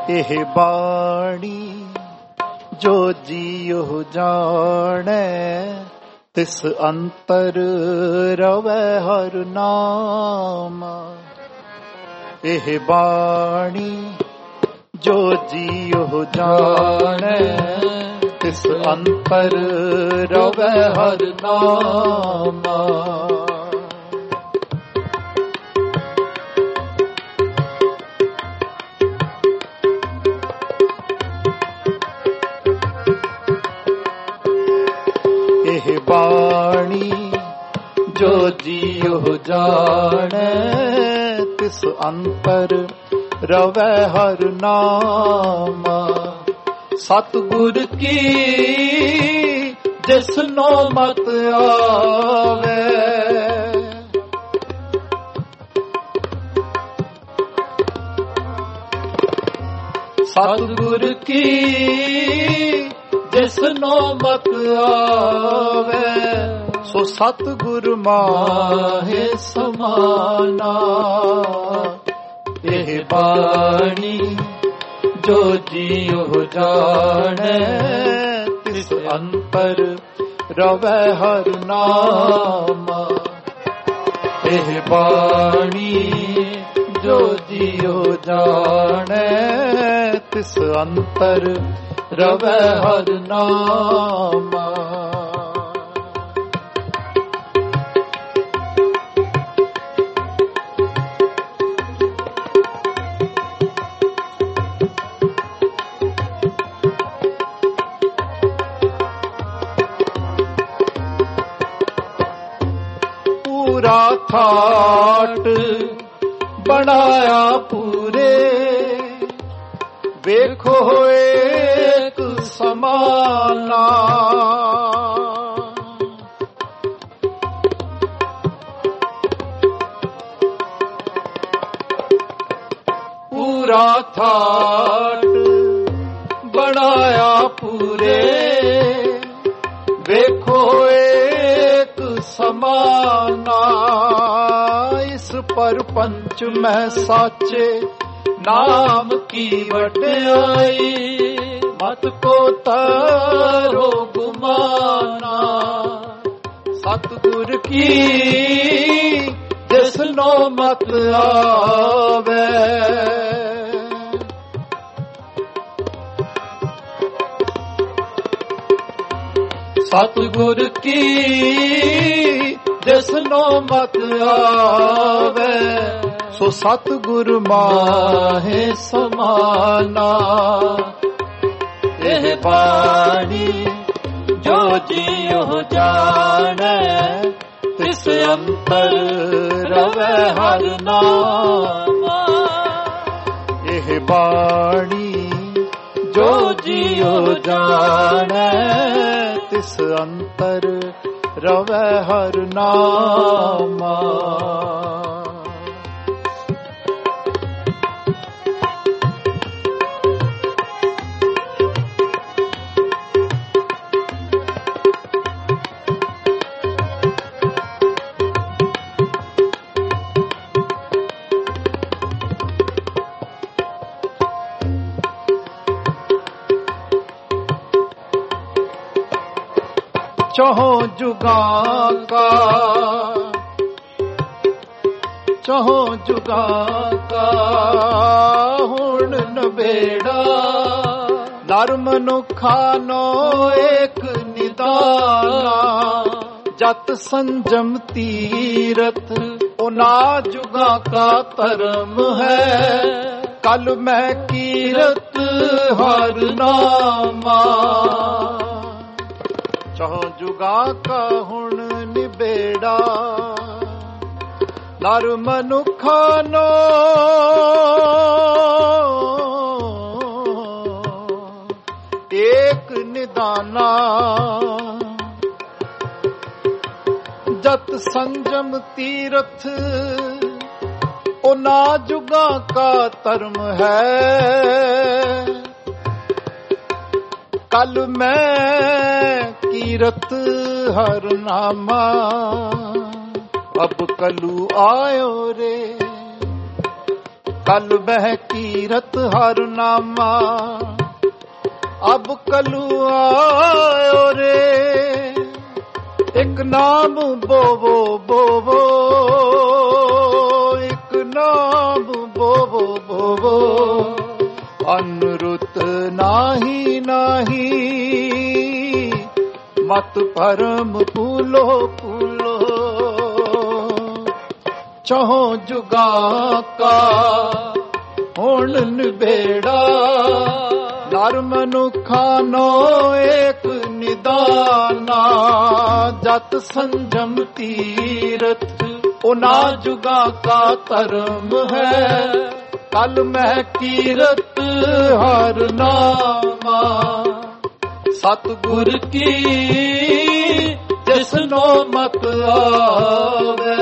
ਇਹ ਬਾਣੀ ਜੋ ਜੀਉ ਜਾਣੈ ਤਿਸ ਅੰਤਰ ਰਵੈ ਹਰ ਨਾਮ। ਇਹ ਬਾਣੀ ਜੋ ਜੀਉ ਜਾਣੈ ਤਿਸ ਅੰਤਰ ਰਵੈ ਹਰ ਨਾਮ। ਇਹ ਬਾਣੀ ਜੋ ਜੀਉ ਜਾਣੈ ਤਿਸ ਅੰਤਰ ਰਵੈ ਹਰ ਨਾਮ। ਸਤਿਗੁਰ ਕੀ ਜਿਸਨੋ ਮਤ ਆਵੇ ਸਤਿਗੁਰ ਕੀ ਜਿਸਨੋ ਮਤ ਆਵੇ ਸੋ ਸਤਿਗੁਰ ਮਾਹੇ ਸਮਾਨਾ। ਇਹ ਬਾਣੀ ਜੋ ਜੀਉ ਜਾਣੈ ਤਿਸ ਅੰਤਰ ਰਵੈ ਹਰ ਨਾਮ। ਇਹ ਬਾਣੀ ਜੋ ਜੀਉ ਜਾਣੈ ਤਿਸ ਅੰਤਰ ਰਵੈ ਹਰ ਨਾਮ। ਪੂਰਾ ਥਾਟ ਬਣਾਇਆ ਪੂਰੇ ਵੇਖੋ ਏਕ ਸਮਾਨਾ। ਪੂਰਾ ਥਾਟ ਬਣਾਇਆ ਪੂਰੇ ਵੇਖੋ ਏਕ ਸਮਾਨਾ। ਇਸ ਪਰਪੰਚ ਮੈਂ ਸਾਚੇ ਨਾਮ ਕੀ ਵਡਿਆਈ ਮਤ ਕੋ ਤਾਰੋ ਗੁਮਾਨਾ। ਸਤਿਗੁਰ ਕੀ ਜਿਸਨੋ ਮਤ ਆਵੇ ਸਤਿਗੁਰ ਕੀ ਜਿਸਨੋ ਮਤ ਆਵੇ ਸੋ ਸਤਿਗੁਰ ਮਾਹੇ ਸਮਾਨਾ। ਇਹ ਬਾਣੀ ਜੋ ਜੀਉ ਜਾਣੈ ਤਿਸ ਅੰਤਰ ਰਵੈ ਹਰ ਨਾਮ। ਇਹ ਬਾਣੀ ਜੋ ਜੀਉ ਜਾਣੈ ਤਿਸ ਅੰਤਰ ਰਵੈ ਹਰ ਨਾਮ। ਚਹੋ ਜੁਗਾਂ ਕਾ ਚਹੋ ਜੁਗਾਂ ਕਾ ਹੁਣ ਨਬੇੜਾ। ਨਰ ਮਨੁਖਾਨੋ ਏਕ ਨਿਦਾਨਾ। ਜਤ ਸੰਜਮ ਤੀਰਥ ਉਹਨਾਂ ਜੁਗਾਂ ਕਾ ਧਰਮ ਹੈ। ਕਲ ਮੈਂ ਕੀਰਤ ਹਰ ਨਾਮਾ। ਚਹੋ ਜੁਗਾ ਕਾ ਹੁਣ ਨਿਬੇੜਾ। ਨਰ ਮਨੁਖਾਨੋ ਏਕ ਨਿਦਾਨਾ। ਜਤ ਸੰਜਮ ਤੀਰਥ ਉਹਨਾਂ ਜੁਗਾ ਕਾ ਧਰਮ ਹੈ। ਕਲ ਮੈਂ ਕੀਰਤ ਹਰ ਨਾਮਾ। ਅਬ ਕਲੂ ਆਇਓ ਰੇ कल बह कीरत हर नामा, अब कलू आयो रे, एक नाम बोवो बोवो, एक नाम बोवो बोवो, अनुरुत नाही नाही, मत परम पूलो पूलो, चहो जुगा का होण निबेड़ा, नर मनुखानो एक निदाना, जत संजम तीरथ उना जुगा का धर्म है, कल मैं कीरत हर नामा, सतगुर की जिसनो मत आवे,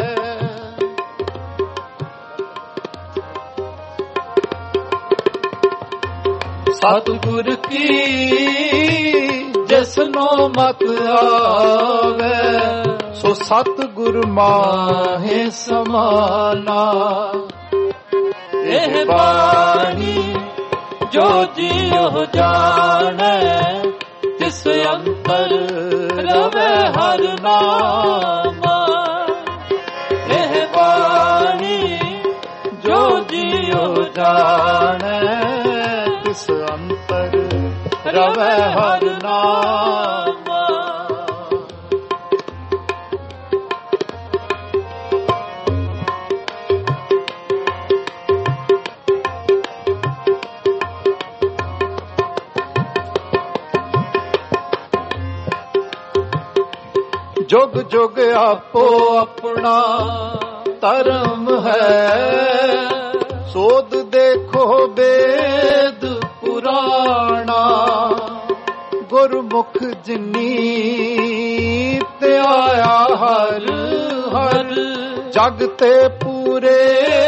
सतगुर की जिसनो मत आवे, सो सतगुर माहे समाना, एह बाणी जो जियो जाने, तिस अंतर रवे हर नामा, एह बाणी जो जियो जाने, तिस अंतर रवे हर नामा। जुग जुग आपो अपना धर्म है, सोध देखो वेद पुराणा, गुरमुख जिनी ते आया हर हर, जगते पूरे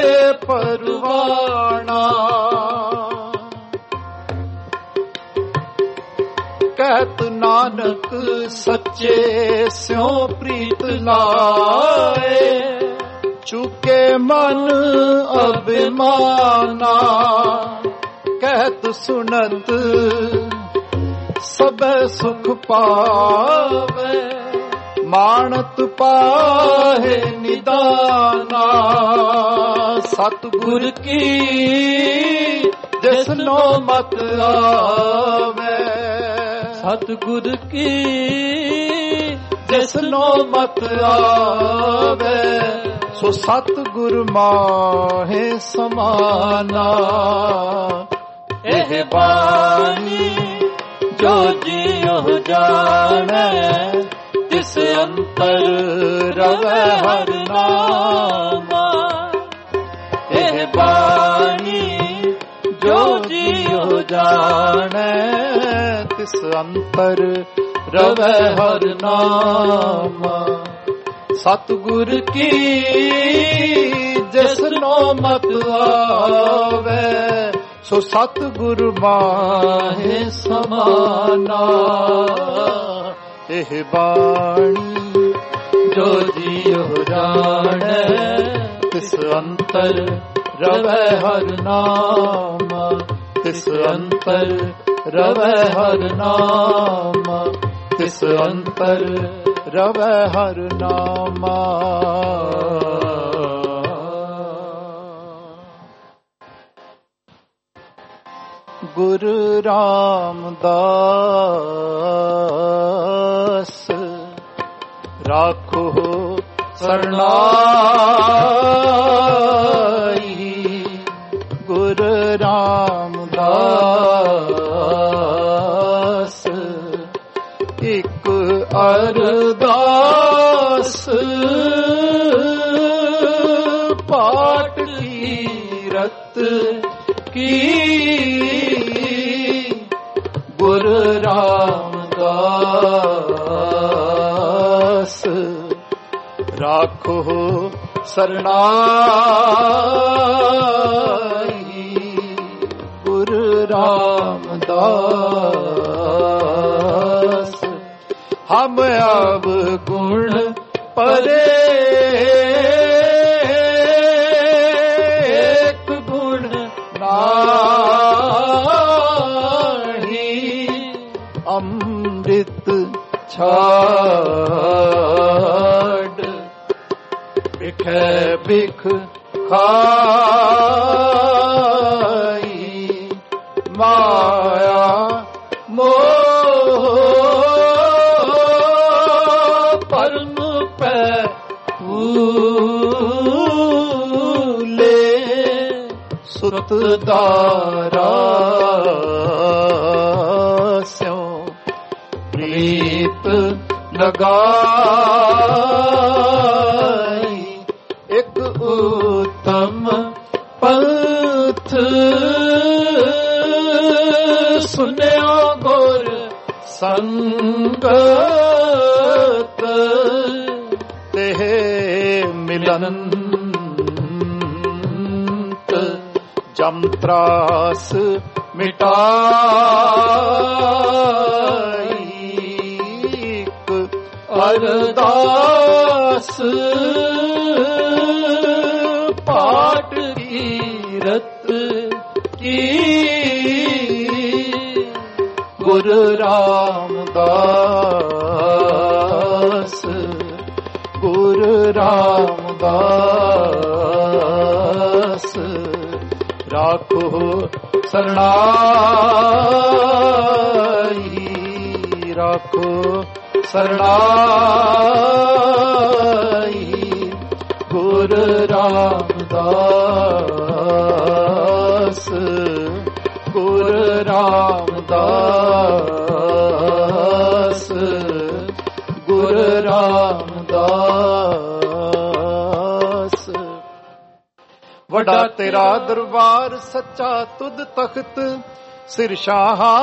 परवाना, कहत नानक सच्चे स्यों प्रीत लाए, चुके मन अभिमाना, कहत सुनत सब सुख पावे, मानत पाहे निदाना, सतगुर की जिसनो मत आवे, सतगुर की जिसनो मत आवे, सो सतगुर माहे समाना, एह बाणी जो जियो जाने, तिस अंतर रवे हर नामा, एह बाणी जो जियो जाने, तिस अंतर रवे हर नामा, सतगुर की जिसनो मत आवे, सो सतगुर माहे समाना, एह बाणी जो जियो जाने, तिस अंतर रवे हर नामा, तिस अंतर रवे हर नामा, तिस अंतर रवे हर नामा। गुरु रामदास राखो सरनाई, गुरु रामदास एक अरदास, पाठ कीरत की गुरु रामदास राखो सरनाई, गुरु रामदास हम अब गुण परे, एक ਚਿਤ ਛਾੜ ਬਿਖੈ ਬਿਖ ਖਾਈ ਮਾਇਆ ਮੋਹ ਪਰਮ ਪੈ ਭੂਲੇ ਸੁਤ ਦਾਰਾ ਸਿਉ ਪ੍ਰੀਤ ਲਗਾਈ ਇਕ ਉਤਮ ਪੰਥ ਸੁਨਿਓ ਗੁਰ ਸੰਗਤ ਤੇ ਮਿਲੰਤ ਜਮ ਤਰਾਸ ਮਿਟਾਈ ਇਕ ਅਰਦਾਸ ਪਾਠ ਕੀਰਤ ਕੀ ਗੁਰੂ ਰਾਮਦਾਸ ਗੁਰੂ ਰਾਮਦਾਸ ਰਾਖੋ ਸਰਣਾਈ ਰਾਖੋ ਸਰਣਾਈ ਗੁਰੂ ਰਾਮਦਾਸ ਗੁਰੂ ਰਾਮਦਾਸ ਗੁਰੂ ਰਾਮਦਾਸ। ਵੱਡਾ ਤੇਰਾ ਦਰਬਾਰ ਸੱਚਾ ਤੁਧ ਤਖਤ ਸਿਰ ਸ਼ਾਹਾਂ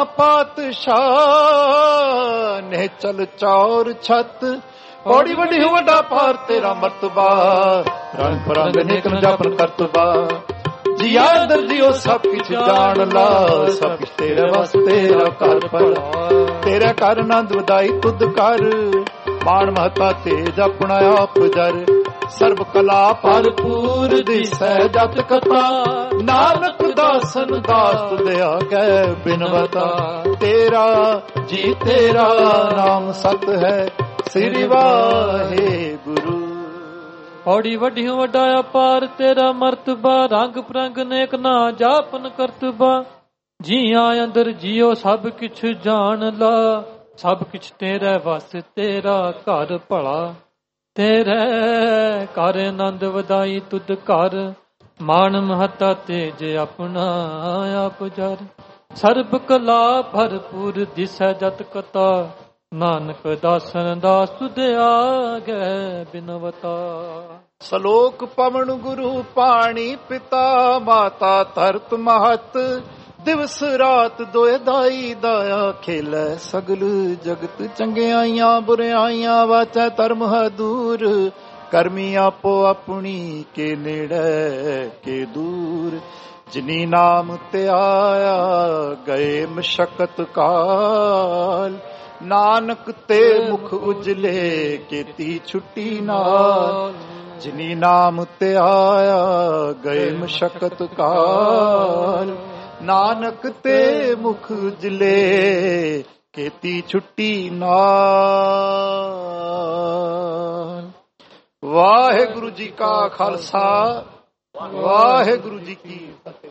ਪਾਤਸ਼ਾਹ ਨੇ ਚਲ ਚੌਰ ਛਤ ਬੜੀ ਵੱਡੀ ਵੱਡਾ ਪਾਰ ਤੇਰਾ ਮਰਤਬਾ ਰੰਗ ਬਰੰਗ ਨੇਕ ਜਪਨ ਕਰਤਬਾ ਜੀਆ ਦਰਜੀਓ ਸਭ ਕੁਛ ਜਾਣ ਲਾ ਸਭ ਕੁਛ ਤੇਰੇ ਵਾਸਤੇ ਤੇਰਾ ਕਰ ਪਰ ਤੇਰੇ ਕਰ ਆਨੰਦ ਵਧਾਈ ਤੁਧ ਕਰ ਮਾਣ ਮਹਤਾ ਤੇਜ ਆਪਣਾ ਆਪ ਜਰ ਸਰਬ ਕਲਾ ਭਰਪੂਰ ਦਿਸੈ ਜਤ ਕਥਾ ਨਾਨਕ ਦਾਸਨ ਦਾਸ ਤੁਧ ਆਗੈ ਬਿਨਵਤਾ ਤੇਰਾ ਜੀ ਤੇਰਾ ਨਾਮ ਸਤ ਹੈ ਸ੍ਰੀ ਵਾਹਿਗੁਰੂ। ਔੜੀ ਵੱਡੀ ਵੱਡਾ ਅਪਾਰ ਤੇਰਾ ਮਰਤਬਾ ਰੰਗ ਪ੍ਰੰਗ ਨੇਕ ਨਾ ਜਾਪਨ ਕਰਤਬਾ ਜੀਆਂ ਅੰਦਰ ਜੀਓ ਸਭ ਕਿਛ ਜਾਣ ਲਾ ਸਭ ਕਿਛ ਤੇਰੇ ਵਸ ਤੇਰਾ ਘਰ ਭਲਾ ਤੇਰੇ ਘਰ ਆਨੰਦ ਵਧਾਈ ਤੁਧ ਘਰ ਮਾਣ ਮਹਤਾ ਤੇਜ ਆਪਣਾ ਆਪ ਜਰ ਸਰਬ ਕਲਾ ਭਰਪੂਰ ਦਿਸੈ ਜਤ ਕਤਾ ਨਾਨਕ ਦਾਸਨ ਦਾਸ ਤੁਧ ਆਗੈ ਬਿਨਵਤਾ। ਸਲੋਕ ਪਵਨ ਗੁਰੂ ਪਾਣੀ ਪਿਤਾ ਮਾਤਾ ਧਰਤ ਮਹਤ ਦਿਵਸ ਰਾਤ ਦੋਏ ਦਾਈ ਦਾਇਆ ਖੇਲੇ ਸਗਲ ਜਗਤ ਚੰਗਿਆਈਆਂ ਬੁਰਿਆਈਆਂ ਵਾਚੈ ਧਰਮ ਹੈ ਦੂਰ ਕਰਮੀ ਆਪੋ ਆਪਣੀ ਕੇ ਨੇੜੇ ਕੇ ਦੂਰ ਜਿਨੀ ਨਾਮ ਤੇ ਆਇਆ ਗਏ ਮਸ਼ਕਤ ਕਾਲ ਨਾਨਕ ਤੇ ਮੁਖ ਉਜਲੇ ਕੀਤੀ ਛੁੱਟੀ ਨਾਲ ਜਿਨੀ ਨਾਮ ਤੇ ਆਇਆ ਗਏ ਮਸ਼ਕਤ ਕਾਲ ਨਾਨਕ ਤੇ ਮੁਖ ਉਜਲੇ ਕੀਤੀ ਛੁੱਟੀ ਨਾਲ। ਵਾਹਿਗੁਰੂ ਜੀ ਕਾ ਖਾਲਸਾ ਵਾਹਿਗੁਰੂ ਜੀ ਕੀ ਫਤਿਹ।